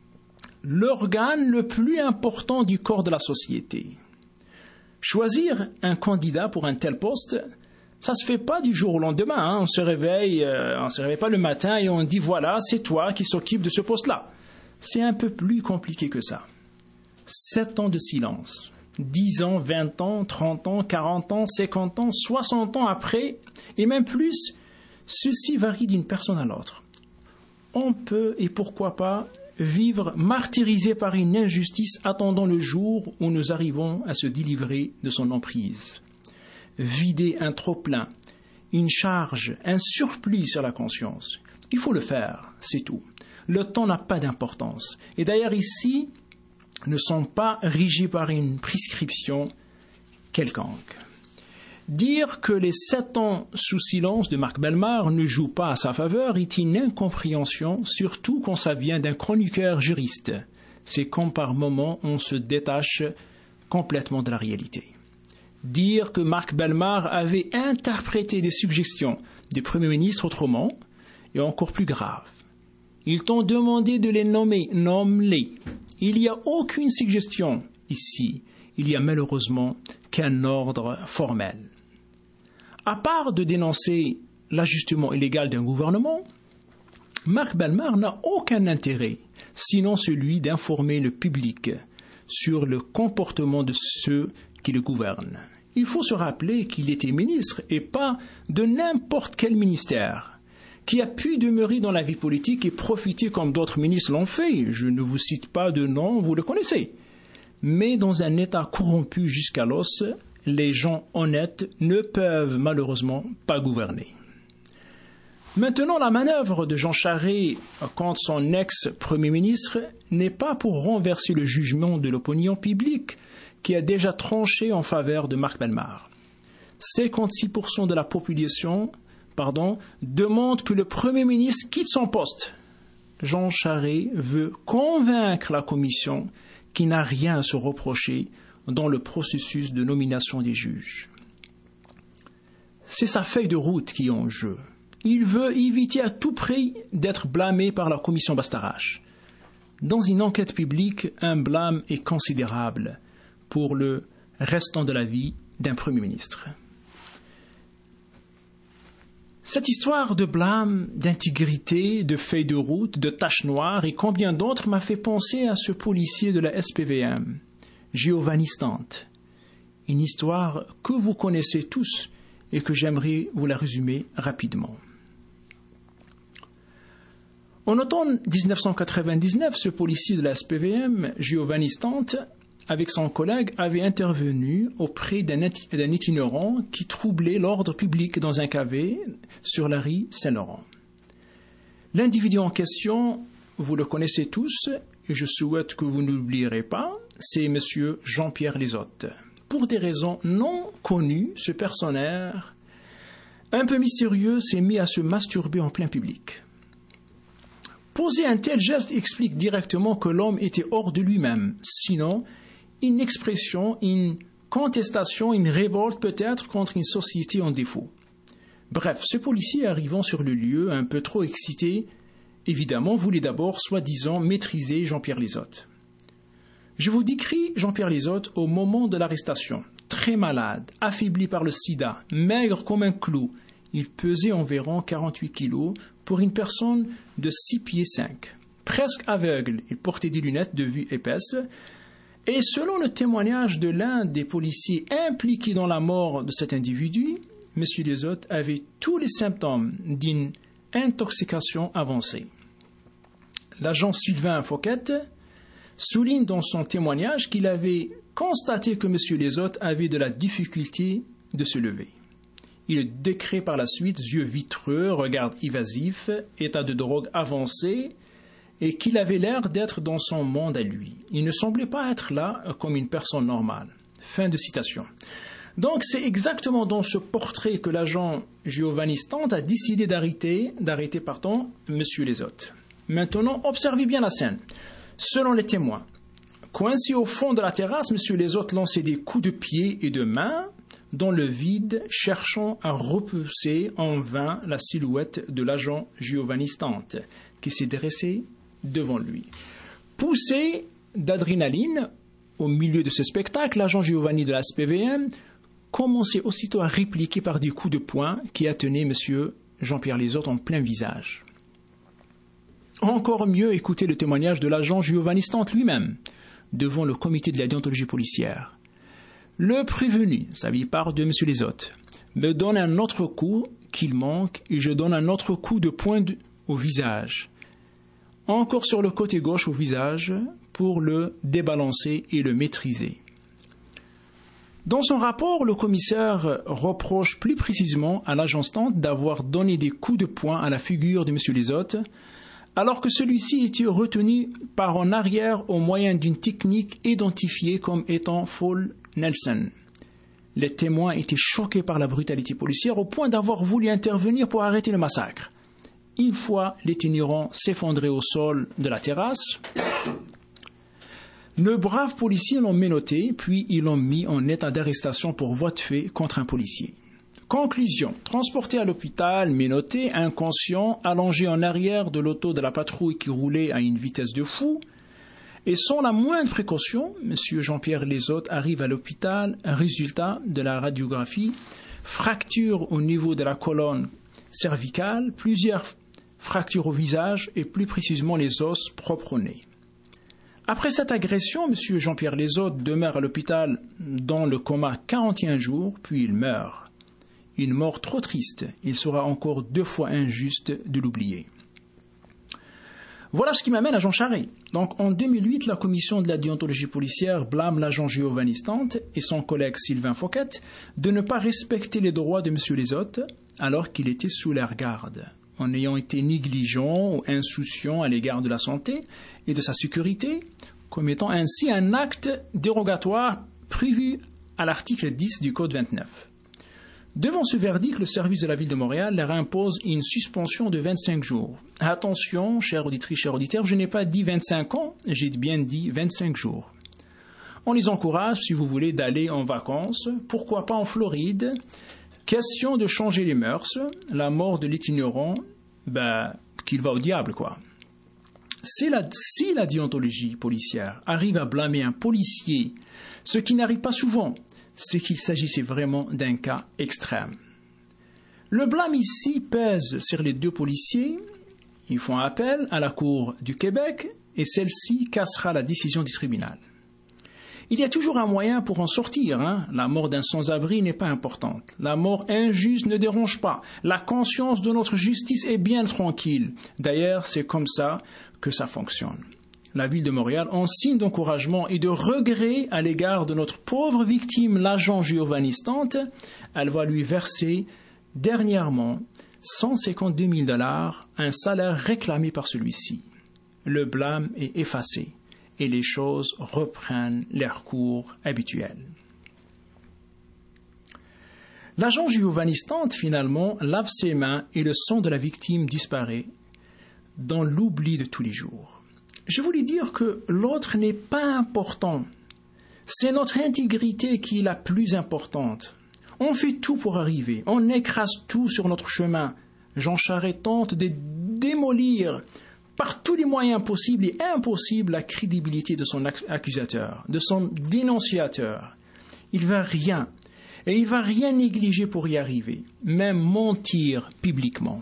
l'organe le plus important du corps de la société. Choisir un candidat pour un tel poste, ça se fait pas du jour au lendemain. Hein. On se réveille, euh, on se réveille pas le matin et on dit voilà, c'est toi qui s'occupe de ce poste-là. C'est un peu plus compliqué que ça. Sept ans de silence. Dix ans, vingt ans, trente ans, quarante ans, cinquante ans, soixante ans après, et même plus, ceci varie d'une personne à l'autre. On peut, et pourquoi pas, vivre martyrisé par une injustice attendant le jour où nous arrivons à se délivrer de son emprise. Vider un trop-plein, une charge, un surplus sur la conscience. Il faut le faire, c'est tout. Le temps n'a pas d'importance. Et d'ailleurs ici, ne sont pas régis par une prescription quelconque. Dire que les sept ans sous silence de Marc Bellemare ne jouent pas à sa faveur est une incompréhension, surtout quand ça vient d'un chroniqueur juriste. C'est quand par moments on se détache complètement de la réalité. Dire que Marc Bellemare avait interprété des suggestions du Premier ministre autrement est encore plus grave. Ils t'ont demandé de les nommer, nomme-les. Il n'y a aucune suggestion ici. Il y a malheureusement qu'un ordre formel. À part de dénoncer l'ajustement illégal d'un gouvernement, Marc Bellemare n'a aucun intérêt, sinon celui d'informer le public sur le comportement de ceux qui le gouvernent. Il faut se rappeler qu'il était ministre et pas de n'importe quel ministère, qui a pu demeurer dans la vie politique et profiter comme d'autres ministres l'ont fait. Je ne vous cite pas de nom, vous le connaissez. Mais dans un État corrompu jusqu'à l'os, les gens honnêtes ne peuvent malheureusement pas gouverner. Maintenant, la manœuvre de Jean Charest contre son ex-premier ministre n'est pas pour renverser le jugement de l'opinion publique qui a déjà tranché en faveur de Marc Bellemare. cinquante-six pour cent de la population pardon, demande que le Premier ministre quitte son poste. Jean Charest veut convaincre la Commission qu'il n'a rien à se reprocher dans le processus de nomination des juges. C'est sa feuille de route qui est en jeu. Il veut éviter à tout prix d'être blâmé par la Commission Bastarache. Dans une enquête publique, un blâme est considérable pour le restant de la vie d'un Premier ministre. Cette histoire de blâme, d'intégrité, de feuille de route, de taches noires et combien d'autres m'a fait penser à ce policier de la S P V M, Giovanni Stant. Une histoire que vous connaissez tous et que j'aimerais vous la résumer rapidement. En automne dix-neuf cent quatre-vingt-dix-neuf, ce policier de la S P V M, Giovanni Stant, avec son collègue, avait intervenu auprès d'un itinérant qui troublait l'ordre public dans un café sur la rue Saint-Laurent. L'individu en question, vous le connaissez tous, et je souhaite que vous ne l'oublierez pas, c'est M. Jean-Pierre Lizotte. Pour des raisons non connues, ce personnage, un peu mystérieux, s'est mis à se masturber en plein public. Poser un tel geste explique directement que l'homme était hors de lui-même, sinon une expression, une contestation, une révolte peut-être contre une société en défaut. Bref, ce policier arrivant sur le lieu, un peu trop excité, évidemment, voulait d'abord, soi-disant, maîtriser Jean-Pierre Lizotte. Je vous décris Jean-Pierre Lizotte au moment de l'arrestation. Très malade, affaibli par le sida, maigre comme un clou. Il pesait environ quarante-huit kilos pour une personne de six pieds cinq. Presque aveugle, il portait des lunettes de vue épaisse. Et selon le témoignage de l'un des policiers impliqués dans la mort de cet individu, M. Lizotte avait tous les symptômes d'une intoxication avancée. L'agent Sylvain Fouquet souligne dans son témoignage qu'il avait constaté que M. Lizotte avait de la difficulté de se lever. Il décrit par la suite yeux vitreux, regard évasif, état de drogue avancé, et qu'il avait l'air d'être dans son monde à lui. Il ne semblait pas être là comme une personne normale. Fin de citation. Donc c'est exactement dans ce portrait que l'agent Giovanni Stant a décidé d'arrêter, d'arrêter pardon, M. Lizotte. Maintenant, observez bien la scène. Selon les témoins, coincé au fond de la terrasse, M. Lizotte lançait des coups de pied et de main dans le vide, cherchant à repousser en vain la silhouette de l'agent Giovanni Stant, qui s'est dressé devant lui. Poussé d'adrénaline au milieu de ce spectacle, l'agent Giovanni de la S P V M commençait aussitôt à répliquer par des coups de poing qui attenaient M. Jean-Pierre Lizotte en plein visage. Encore mieux, écoutez le témoignage de l'agent Giovanni Stant lui-même devant le comité de la déontologie policière. Le prévenu, ça lui part de M. Lizotte, me donne un autre coup qu'il manque et je donne un autre coup de poing au visage. Encore sur le côté gauche au visage pour le débalancer et le maîtriser. Dans son rapport, le commissaire reproche plus précisément à l'agent Stant d'avoir donné des coups de poing à la figure de M. Lizotte, alors que celui-ci était retenu par en arrière au moyen d'une technique identifiée comme étant Fall Nelson. Les témoins étaient choqués par la brutalité policière au point d'avoir voulu intervenir pour arrêter le massacre. Une fois l'itinérant s'effondrer au sol de la terrasse, le brave policier l'ont menotté, puis ils l'ont mis en état d'arrestation pour voie de fait contre un policier. Conclusion, transporté à l'hôpital, menotté, inconscient, allongé en arrière de l'auto de la patrouille qui roulait à une vitesse de fou, et sans la moindre précaution, M. Jean-Pierre Lizotte arrive à l'hôpital, résultat de la radiographie, fracture au niveau de la colonne cervicale, plusieurs fractures au visage et plus précisément les os propres au nez. Après cette agression, M. Jean-Pierre Lizotte demeure à l'hôpital dans le coma quarante et un jours, puis il meurt. Une mort trop triste, il sera encore deux fois injuste de l'oublier. Voilà ce qui m'amène à Jean Charest. Donc en deux mille huit, la commission de la déontologie policière blâme l'agent Giovanni Stant et son collègue Sylvain Fouquet de ne pas respecter les droits de M. Lizotte alors qu'il était sous leur garde. en ayant été négligent ou insouciant à l'égard de la santé et de sa sécurité, commettant ainsi un acte dérogatoire prévu à l'article dix du Code vingt-neuf. Devant ce verdict, le service de la Ville de Montréal leur impose une suspension de vingt-cinq jours. Attention, chères auditrices, chers auditeurs, je n'ai pas dit vingt-cinq ans, j'ai bien dit vingt-cinq jours. On les encourage, si vous voulez, d'aller en vacances, pourquoi pas en Floride. Question de changer les mœurs, la mort de l'itinérant, ben, qu'il va au diable, quoi. Si la, si la déontologie policière arrive à blâmer un policier, ce qui n'arrive pas souvent, c'est qu'il s'agissait vraiment d'un cas extrême. Le blâme ici pèse sur les deux policiers. Ils font appel à la Cour du Québec et celle-ci cassera la décision du tribunal. Il y a toujours un moyen pour en sortir. Hein. La mort d'un sans-abri n'est pas importante. La mort injuste ne dérange pas. La conscience de notre justice est bien tranquille. D'ailleurs, c'est comme ça que ça fonctionne. La Ville de Montréal, en signe d'encouragement et de regret à l'égard de notre pauvre victime, l'agent Giovanni Stante, elle va lui verser dernièrement cent cinquante-deux mille dollars, un salaire réclamé par celui-ci. Le blâme est effacé et les choses reprennent leur cours habituel. L'agent Giovanni Stante, finalement, lave ses mains et le sang de la victime disparaît dans l'oubli de tous les jours. Je voulais dire que l'autre n'est pas important. C'est notre intégrité qui est la plus importante. On fait tout pour arriver. On écrase tout sur notre chemin. Jean Charest tente de démolir par tous les moyens possibles et impossibles la crédibilité de son accusateur, de son dénonciateur. Il va rien, et il va rien négliger pour y arriver, même mentir publiquement.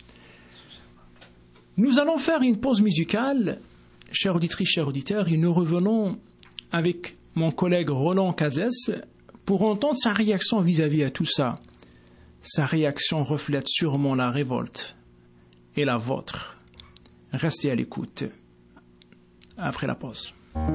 Nous allons faire une pause musicale. Chères auditrices, chers auditeurs, et nous revenons avec mon collègue Roland Cazès pour entendre sa réaction vis-à-vis à tout ça. Sa réaction reflète sûrement la révolte et la vôtre. Restez à l'écoute après la pause.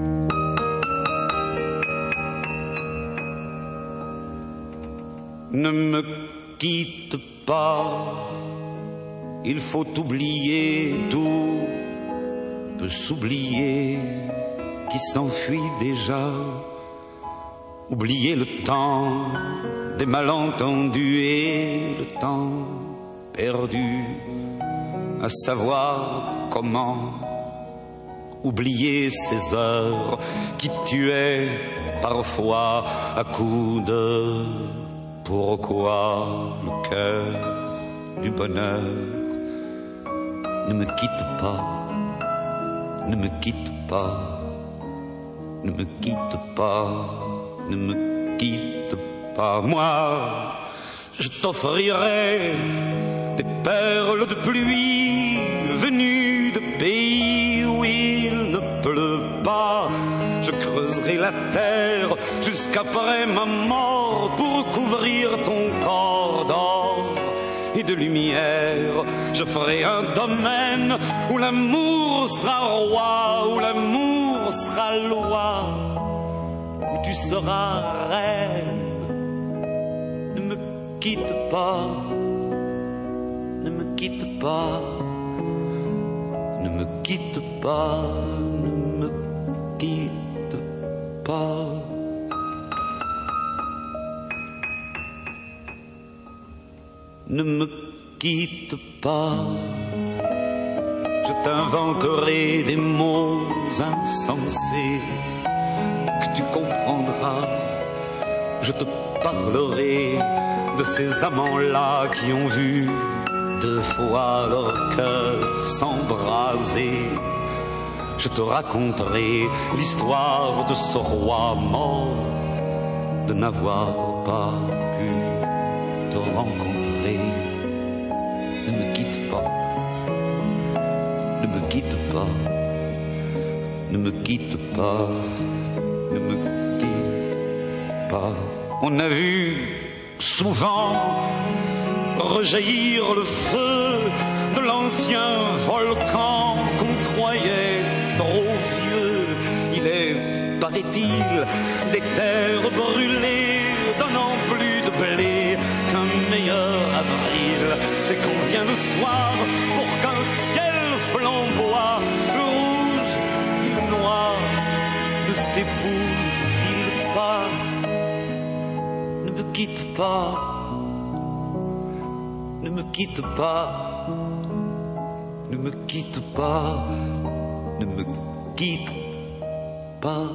Ne me quitte pas, il faut oublier tout. Peut s'oublier qui s'enfuit déjà, oublier le temps des malentendus et le temps perdu à savoir comment oublier ces heures qui tuaient parfois à coups de pourquoi le cœur du bonheur. Ne me quitte pas, ne me quitte pas, ne me quitte pas, ne me quitte pas. Moi, je t'offrirai des perles de pluie venues de pays où il ne pleut pas. Je creuserai la terre jusqu'après ma mort pour couvrir ton corps d'or et de lumière. Je ferai un domaine où l'amour sera roi, où l'amour sera loi, où tu seras reine. Ne me quitte pas, ne me quitte pas, ne me quitte pas, ne me quitte pas. Ne me quitte pas, je t'inventerai des mots insensés que tu comprendras. Je te parlerai de ces amants-là qui ont vu deux fois leur cœur s'embraser. Je te raconterai l'histoire de ce roi mort, de n'avoir pas pu te rencontrer. Ne me quitte pas, ne me quitte pas, ne me quitte pas, ne me quitte pas. On a vu souvent rejaillir le feu de l'ancien volcan qu'on croyait trop vieux. Il est, paraît-il, des terres brûlées donnant plus de blé qu'un meilleur avril. Et qu'on vient le soir pour qu'un ciel flamboie, le rouge et le noir ne s'épousent-ils pas? Ne me quitte pas, ne me quitte pas, ne me quitte pas, ne me quitte pas.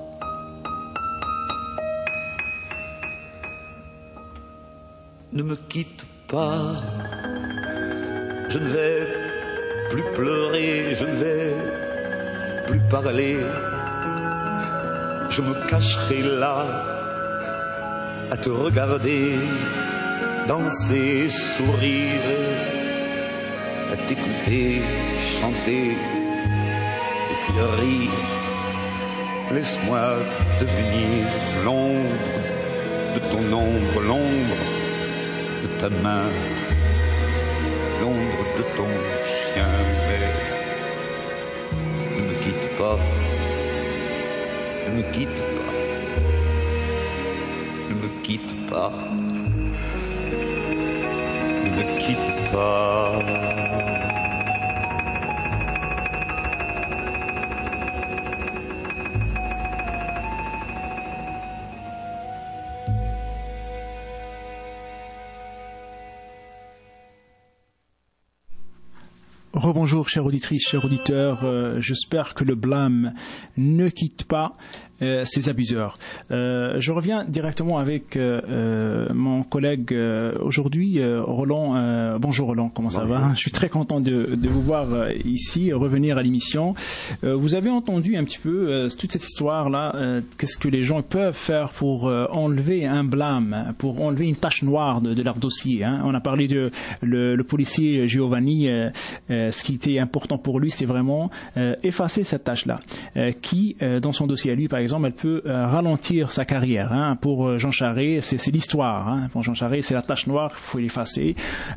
Ne me quitte pas, je ne vais plus pleurer, je ne vais plus parler, je me cacherai là à te regarder, danser, sourire, à t'écouter, chanter et puis rire. Laisse-moi devenir l'ombre de ton ombre, l'ombre de ta main, l'ombre de ton chien, mais ne me quitte pas, ne me quitte pas, ne me quitte pas, ne me quitte pas. Rebonjour, chère auditrice, chers auditeurs. Euh, j'espère que le blâme ne quitte pas euh, ces abuseurs. Euh, je reviens directement avec euh, mon collègue euh, aujourd'hui, euh, Roland. Euh, bonjour Roland, comment ça bonjour. va? Je suis très content de, de vous voir euh, ici, revenir à l'émission. Euh, vous avez entendu un petit peu euh, toute cette histoire-là. Euh, qu'est-ce que les gens peuvent faire pour euh, enlever un blâme, pour enlever une tache noire de, de leur dossier, hein? On a parlé de le, le policier Giovanni. Euh, euh, ce qui était important pour lui, c'était vraiment euh, effacer cette tâche-là, euh, qui, euh, dans son dossier à lui, par exemple, elle peut euh, ralentir sa carrière. Hein. Pour Jean Charest, c'est, c'est l'histoire. Hein. Pour Jean Charest, c'est la tâche noire, il faut l'effacer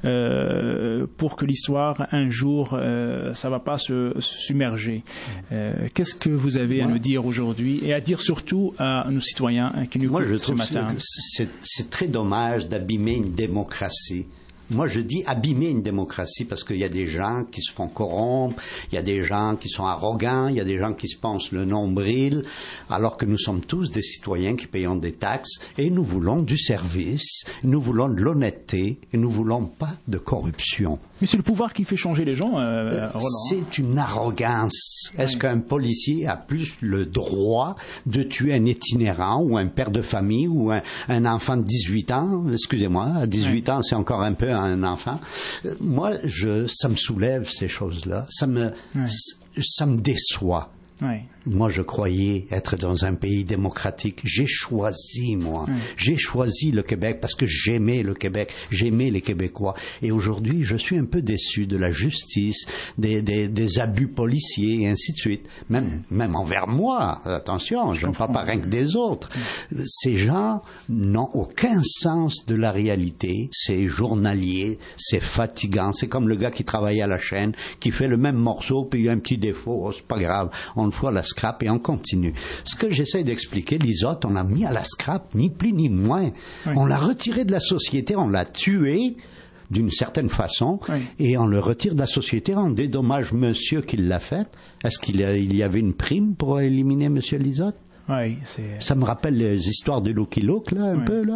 euh, pour que l'histoire, un jour, euh, ça ne va pas se, se submerger. Euh, qu'est-ce que vous avez Moi, à nous dire aujourd'hui et à dire surtout à nos citoyens qui nous écoutent ce matin? Moi, je trouve que c'est, c'est très dommage d'abîmer une démocratie. Moi, je dis abîmer une démocratie parce qu'il y a des gens qui se font corrompre, il y a des gens qui sont arrogants, il y a des gens qui se pensent le nombril, alors que nous sommes tous des citoyens qui payons des taxes et nous voulons du service, nous voulons de l'honnêteté et nous voulons pas de corruption. Mais c'est le pouvoir qui fait changer les gens, euh, Roland. C'est une arrogance. Est-ce oui. qu'un policier a plus le droit de tuer un itinérant ou un père de famille ou un, un enfant de dix-huit ans? Excusez-moi, à dix-huit oui. ans, c'est encore un peu un enfant. Moi, je, ça me soulève ces choses-là. Ça me, oui. ça me déçoit. Oui. Moi, je croyais être dans un pays démocratique. J'ai choisi, moi. Oui. J'ai choisi le Québec parce que j'aimais le Québec. J'aimais les Québécois. Et aujourd'hui, je suis un peu déçu de la justice, des, des, des abus policiers et ainsi de suite. Même, oui. même envers moi. Attention, je ne parle pas rien que des autres. Oui. Ces gens n'ont aucun sens de la réalité. C'est journalier, c'est fatigant. C'est comme le gars qui travaille à la chaîne, qui fait le même morceau, puis il y a un petit défaut. Oh, c'est pas grave. On le fout à la scrap et on continue. Ce que j'essaie d'expliquer, l'Isotte, on l'a mis à la scrap, ni plus ni moins. Oui. On l'a retiré de la société, on l'a tué d'une certaine façon, oui. et on le retire de la société, on dédommage monsieur qui l'a fait. Est-ce qu'il a, il y avait une prime pour éliminer monsieur Lizotte? Oui, c'est... Ça me rappelle les histoires de Lucky Luke, là, un oui. peu, là.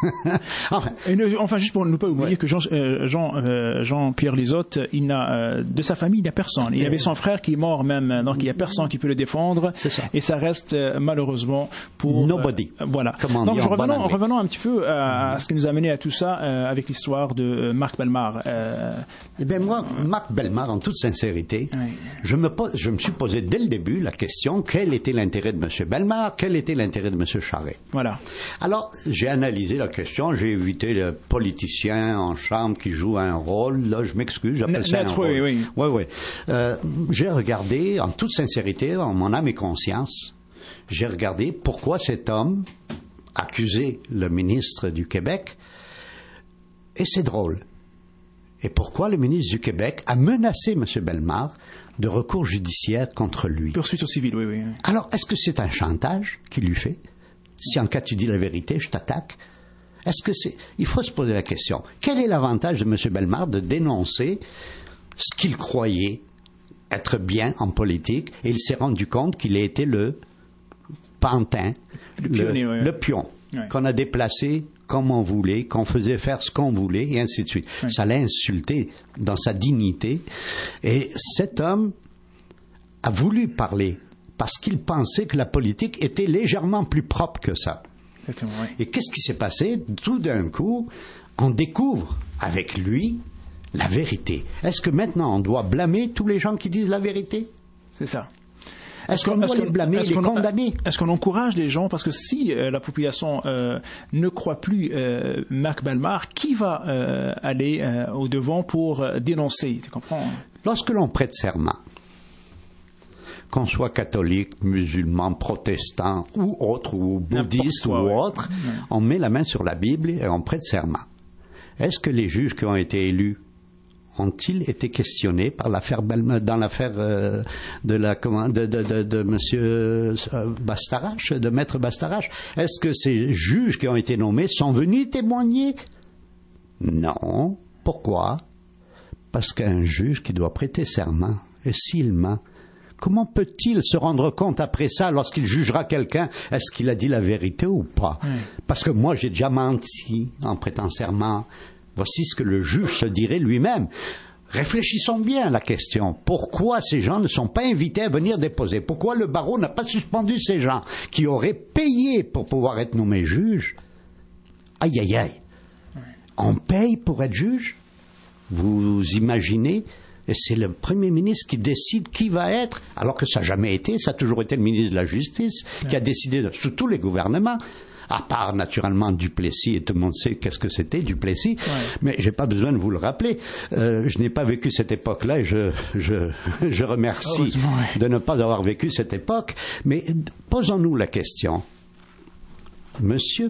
enfin. Ne, enfin, juste pour ne pas oublier ouais. que Jean, euh, Jean, euh, Jean-Pierre Lizotte, il n'a, euh, de sa famille, il n'a personne. Il y avait son frère qui est mort même, donc il n'y a personne qui peut le défendre. C'est ça. Et ça reste, euh, malheureusement, pour... Nobody. Euh, voilà. Comment donc, dit je revenons, bon revenons un petit peu à, à ce qui nous a mené à tout ça, euh, avec l'histoire de euh, Marc Bellemare. Euh... Eh bien, moi, Marc Bellemare, en toute sincérité, oui. je, me pose, je me suis posé dès le début la question, quel était l'intérêt de M. Bellemare? Quel était l'intérêt de M. Charest? Voilà. Alors, j'ai analysé la question, j'ai évité le politicien en chambre qui joue un rôle, là, je m'excuse, j'appelle N- ça un rôle. Oui, oui. Oui, oui. Euh, j'ai regardé, en toute sincérité, en mon âme et conscience, j'ai regardé pourquoi cet homme accusait le ministre du Québec, et c'est drôle. Et pourquoi le ministre du Québec a menacé M. Bellemare de recours judiciaire contre lui. Poursuite au civil, oui, oui. Alors, est-ce que c'est un chantage qu'il lui fait? Si en cas tu dis la vérité, je t'attaque. Est-ce que c'est... Il faut se poser la question. Quel est l'avantage de M. Bellemare de dénoncer ce qu'il croyait être bien en politique, et il s'est rendu compte qu'il a été le pantin, le, le, pionnier, ouais. le pion, ouais. qu'on a déplacé comme on voulait, qu'on faisait faire ce qu'on voulait, et ainsi de suite. Ouais. Ça l'a insulté dans sa dignité, et cet homme a voulu parler, parce qu'il pensait que la politique était légèrement plus propre que ça. Ouais. Et qu'est-ce qui s'est passé? Tout d'un coup, on découvre avec lui la vérité. Est-ce que maintenant on doit blâmer tous les gens qui disent la vérité? C'est ça. Est-ce, est-ce qu'on doit est-ce les blâmer, les condamner? Est-ce qu'on encourage les gens? Parce que si euh, la population euh, ne croit plus euh, Marc Bellemare, qui va euh, aller euh, au devant pour euh, dénoncer? Tu comprends? Lorsque l'on prête serment, qu'on soit catholique, musulman, protestant ou autre, ou bouddhiste quoi, ou ouais. autre, ouais. on met la main sur la Bible et on prête serment. Est-ce que les juges qui ont été élus ont-ils été questionnés par l'affaire Bellemare, dans l'affaire euh, de la comment, de, de, de, de Monsieur Bastarache, de Maître Bastarache? Est-ce que ces juges qui ont été nommés sont venus témoigner? Non. Pourquoi? Parce qu'un juge qui doit prêter serment, et s'il ment, comment peut-il se rendre compte après ça, lorsqu'il jugera quelqu'un, est-ce qu'il a dit la vérité ou pas? Oui. Parce que moi, j'ai déjà menti en prêtant serment. Voici ce que le juge se dirait lui-même. Réfléchissons bien à la question. Pourquoi ces gens ne sont pas invités à venir déposer? Pourquoi le barreau n'a pas suspendu ces gens qui auraient payé pour pouvoir être nommés juges? Aïe, aïe, aïe. Oui. On paye pour être juge? Vous imaginez? Et c'est le Premier ministre qui décide qui va être, alors que ça n'a jamais été, ça a toujours été le ministre de la Justice ouais. qui a décidé de, sous tous les gouvernements, à part naturellement Duplessis, et tout le monde sait qu'est-ce que c'était Duplessis, ouais. mais j'ai pas besoin de vous le rappeler. Euh, je n'ai pas vécu cette époque-là et je, je, je remercie ouais. de ne pas avoir vécu cette époque. Mais posons-nous la question. Monsieur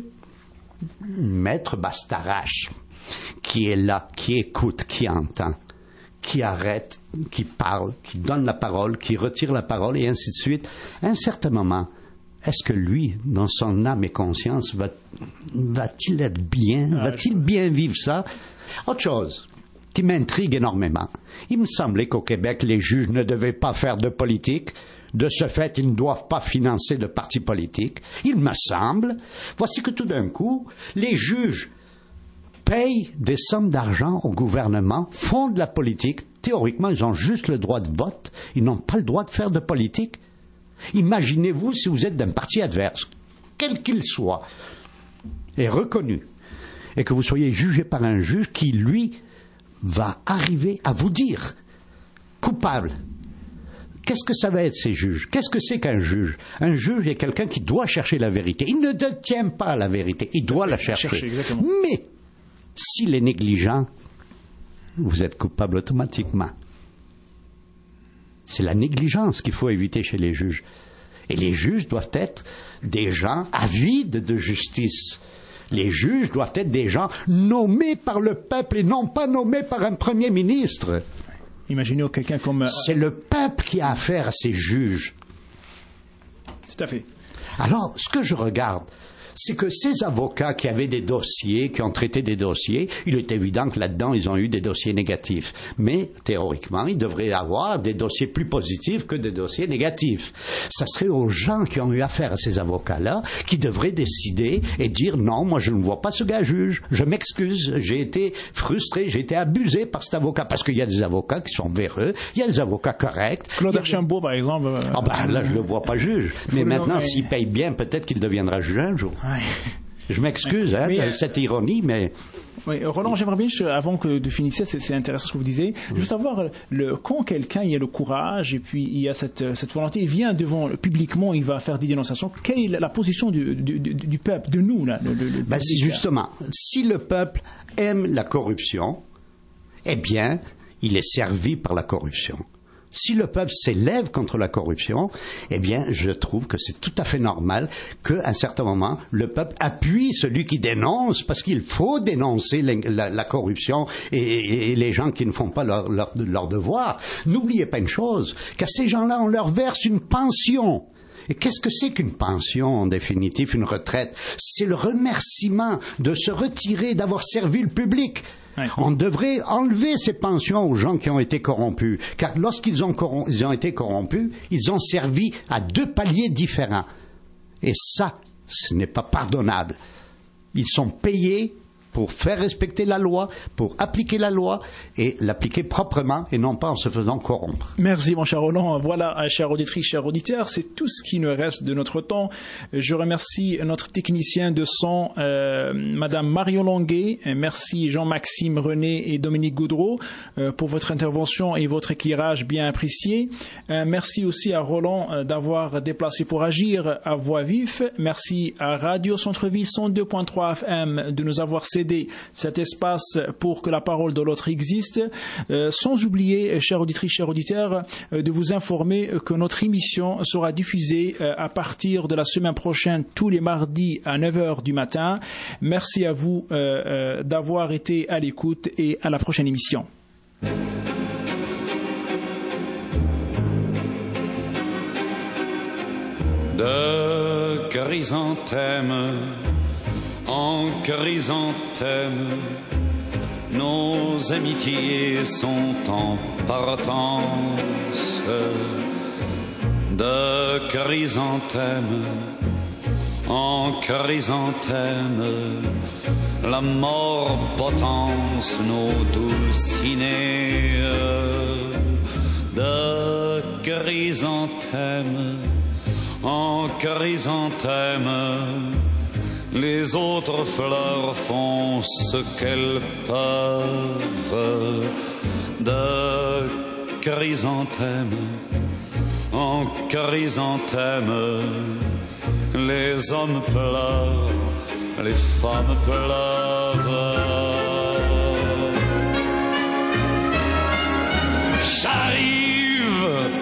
Maître Bastarache, qui est là, qui écoute, qui entend, qui arrête, qui parle, qui donne la parole, qui retire la parole, et ainsi de suite, à un certain moment, est-ce que lui, dans son âme et conscience, va, va-t-il être bien? Ah, va-t-il je... bien vivre ça? Autre chose qui m'intrigue énormément. Il me semblait qu'au Québec, les juges ne devaient pas faire de politique. De ce fait, ils ne doivent pas financer de partis politiques. Il me semble. Voici que tout d'un coup, les juges payent des sommes d'argent au gouvernement, font de la politique. Théoriquement, ils ont juste le droit de vote. Ils n'ont pas le droit de faire de politique. Imaginez-vous si vous êtes d'un parti adverse, quel qu'il soit, et reconnu, et que vous soyez jugé par un juge qui, lui, va arriver à vous dire coupable. Qu'est-ce que ça va être, ces juges? Qu'est-ce que c'est qu'un juge? Un juge est quelqu'un qui doit chercher la vérité. Il ne détient pas la vérité, il doit la chercher. chercher Mais, s'il est négligent, vous êtes coupable automatiquement. C'est la négligence qu'il faut éviter chez les juges. Et les juges doivent être des gens avides de justice. Les juges doivent être des gens nommés par le peuple et non pas nommés par un premier ministre. Imaginez quelqu'un comme... C'est le peuple qui a affaire à ces juges. Tout à fait. Alors, ce que je regarde, c'est que ces avocats qui avaient des dossiers, qui ont traité des dossiers, il est évident que là-dedans, ils ont eu des dossiers négatifs. Mais, théoriquement, ils devraient avoir des dossiers plus positifs que des dossiers négatifs. Ça serait aux gens qui ont eu affaire à ces avocats-là qui devraient décider et dire non, moi je ne vois pas ce gars juge. Je m'excuse, j'ai été frustré, j'ai été abusé par cet avocat. Parce qu'il y a des avocats qui sont véreux, il y a des avocats corrects. Claude Archambault, par exemple. Euh... Ah ben là, je le vois pas juge. Mais maintenant, s'il paye bien, peut-être qu'il deviendra juge un jour. Ouais. Je m'excuse hein, mais, de cette ironie, mais... Oui, Roland, j'aimerais bien, avant que de finir, c'est, c'est intéressant ce que vous disiez, je veux savoir, le, quand quelqu'un il a le courage et puis il a cette, cette volonté, il vient devant, publiquement, il va faire des dénonciations, quelle est la position du, du, du, du peuple, de nous là, le, le, le ben, c'est justement, si le peuple aime la corruption, eh bien, il est servi par la corruption. Si le peuple s'élève contre la corruption, eh bien, je trouve que c'est tout à fait normal qu'à un certain moment, le peuple appuie celui qui dénonce, parce qu'il faut dénoncer la, la, la corruption et, et les gens qui ne font pas leur, leur, leur devoir. N'oubliez pas une chose, qu'à ces gens-là, on leur verse une pension. Et qu'est-ce que c'est qu'une pension, en définitive, une retraite? C'est le remerciement de se retirer, d'avoir servi le public. Ouais. On devrait enlever ces pensions aux gens qui ont été corrompus, car lorsqu'ils ont, corrom- ils ont été corrompus, ils ont servi à deux paliers différents. Et ça, ce n'est pas pardonnable. Ils sont payés pour faire respecter la loi, pour appliquer la loi et l'appliquer proprement et non pas en se faisant corrompre. Merci mon cher Roland. Voilà, chère auditrice, chers auditeurs, c'est tout ce qui nous reste de notre temps. Je remercie notre technicien de son, euh, Madame Marion Longuet. Merci Jean-Maxime René et Dominique Goudreau euh, pour votre intervention et votre éclairage bien apprécié. Euh, merci aussi à Roland euh, d'avoir déplacé pour agir à voix vive. Merci à Radio Centre-Ville cent deux point trois F M de nous avoir cédé cet espace pour que la parole de l'autre existe, euh, sans oublier, chers auditrices, chers auditeurs, euh, de vous informer que notre émission sera diffusée euh, à partir de la semaine prochaine, tous les mardis à neuf heures du matin. Merci à vous euh, euh, d'avoir été à l'écoute et à la prochaine émission. De chrysanthème en chrysanthème, nos amitiés sont en partance. De chrysanthème en chrysanthème, la mort potence nos doucinés. De chrysanthème en chrysanthème, les autres fleurs font ce qu'elles peuvent. De chrysanthème en chrysanthème, les hommes pleurent, les femmes pleurent. J'arrive,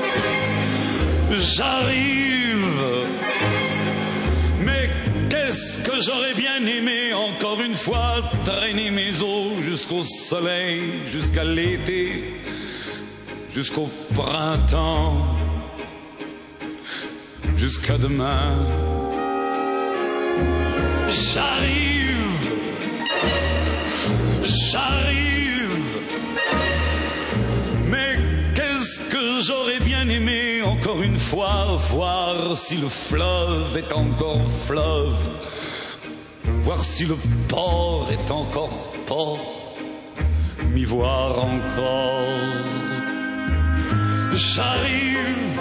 j'arrive, mais qu'est-ce que j'aurais bien aimé encore une fois traîner mes os jusqu'au soleil, jusqu'à l'été, jusqu'au printemps, jusqu'à demain. J'arrive, j'arrive, mais qu'est-ce que j'aurais bien aimé encore une fois voir si le fleuve est encore fleuve, voir si le port est encore port, m'y voir encore. J'arrive,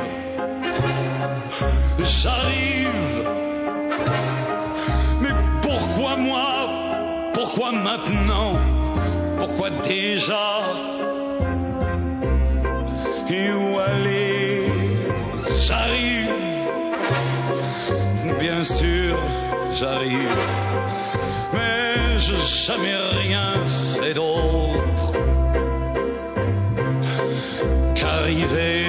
j'arrive, mais pourquoi moi, pourquoi maintenant, pourquoi déjà, et où aller? J'arrive, bien sûr, j'arrive, mais je n'ai jamais rien fait d'autre qu'arriver.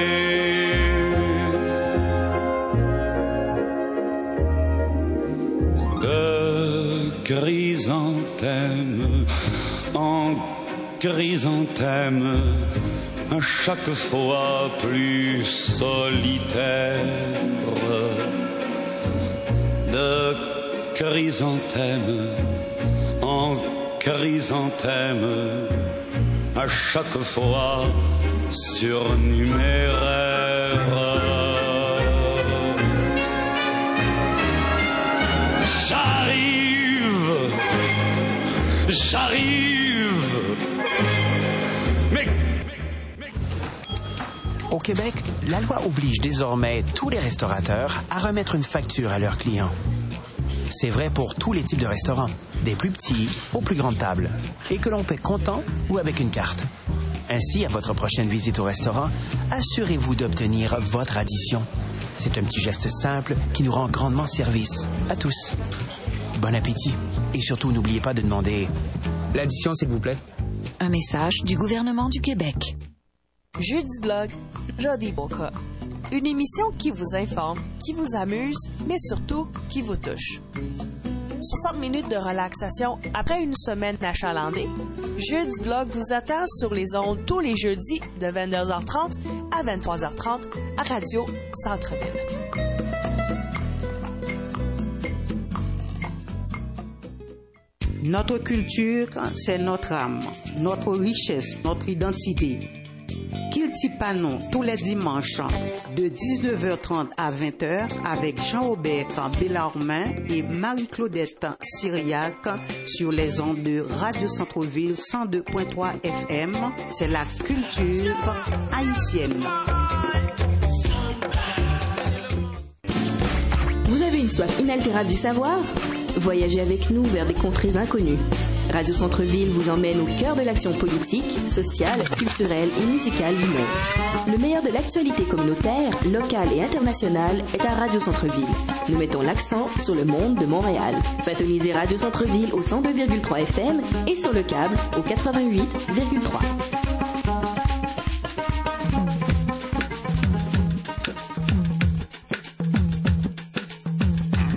De chrysanthème en chrysanthème, à chaque fois plus solitaire. De chrysanthème en chrysanthème, à chaque fois surnuméraire. J'arrive, j'arrive, mais... Au Québec, la loi oblige désormais tous les restaurateurs à remettre une facture à leurs clients. C'est vrai pour tous les types de restaurants, des plus petits aux plus grandes tables, et que l'on paie comptant ou avec une carte. Ainsi, à votre prochaine visite au restaurant, assurez-vous d'obtenir votre addition. C'est un petit geste simple qui nous rend grandement service à tous. Bon appétit, et surtout n'oubliez pas de demander l'addition, s'il vous plaît. Un message du gouvernement du Québec. Jeudi Blog, Jody Boca. Une émission qui vous informe, qui vous amuse, mais surtout qui vous touche. soixante minutes de relaxation après une semaine achalandée. Jeudi Blog vous attend sur les ondes tous les jeudis de vingt-deux heures trente à vingt-trois heures trente à Radio Centre-Ville. Notre culture, c'est notre âme, notre richesse, notre identité. Kiltipanon tous les dimanches de dix-neuf heures trente à vingt heures avec Jean-Aubert Bellarmin et Marie-Claudette Syriac sur les ondes de Radio Centre-Ville cent deux virgule trois F M. C'est la culture haïtienne. Vous avez une soif inaltérable du savoir? Voyagez avec nous vers des contrées inconnues. Radio Centre-Ville vous emmène au cœur de l'action politique, sociale, culturelle et musicale du monde. Le meilleur de l'actualité communautaire, locale et internationale est à Radio Centre-Ville. Nous mettons l'accent sur le monde de Montréal. Syntonisez Radio Centre-Ville au cent deux virgule trois F M et sur le câble au quatre-vingt-huit virgule trois.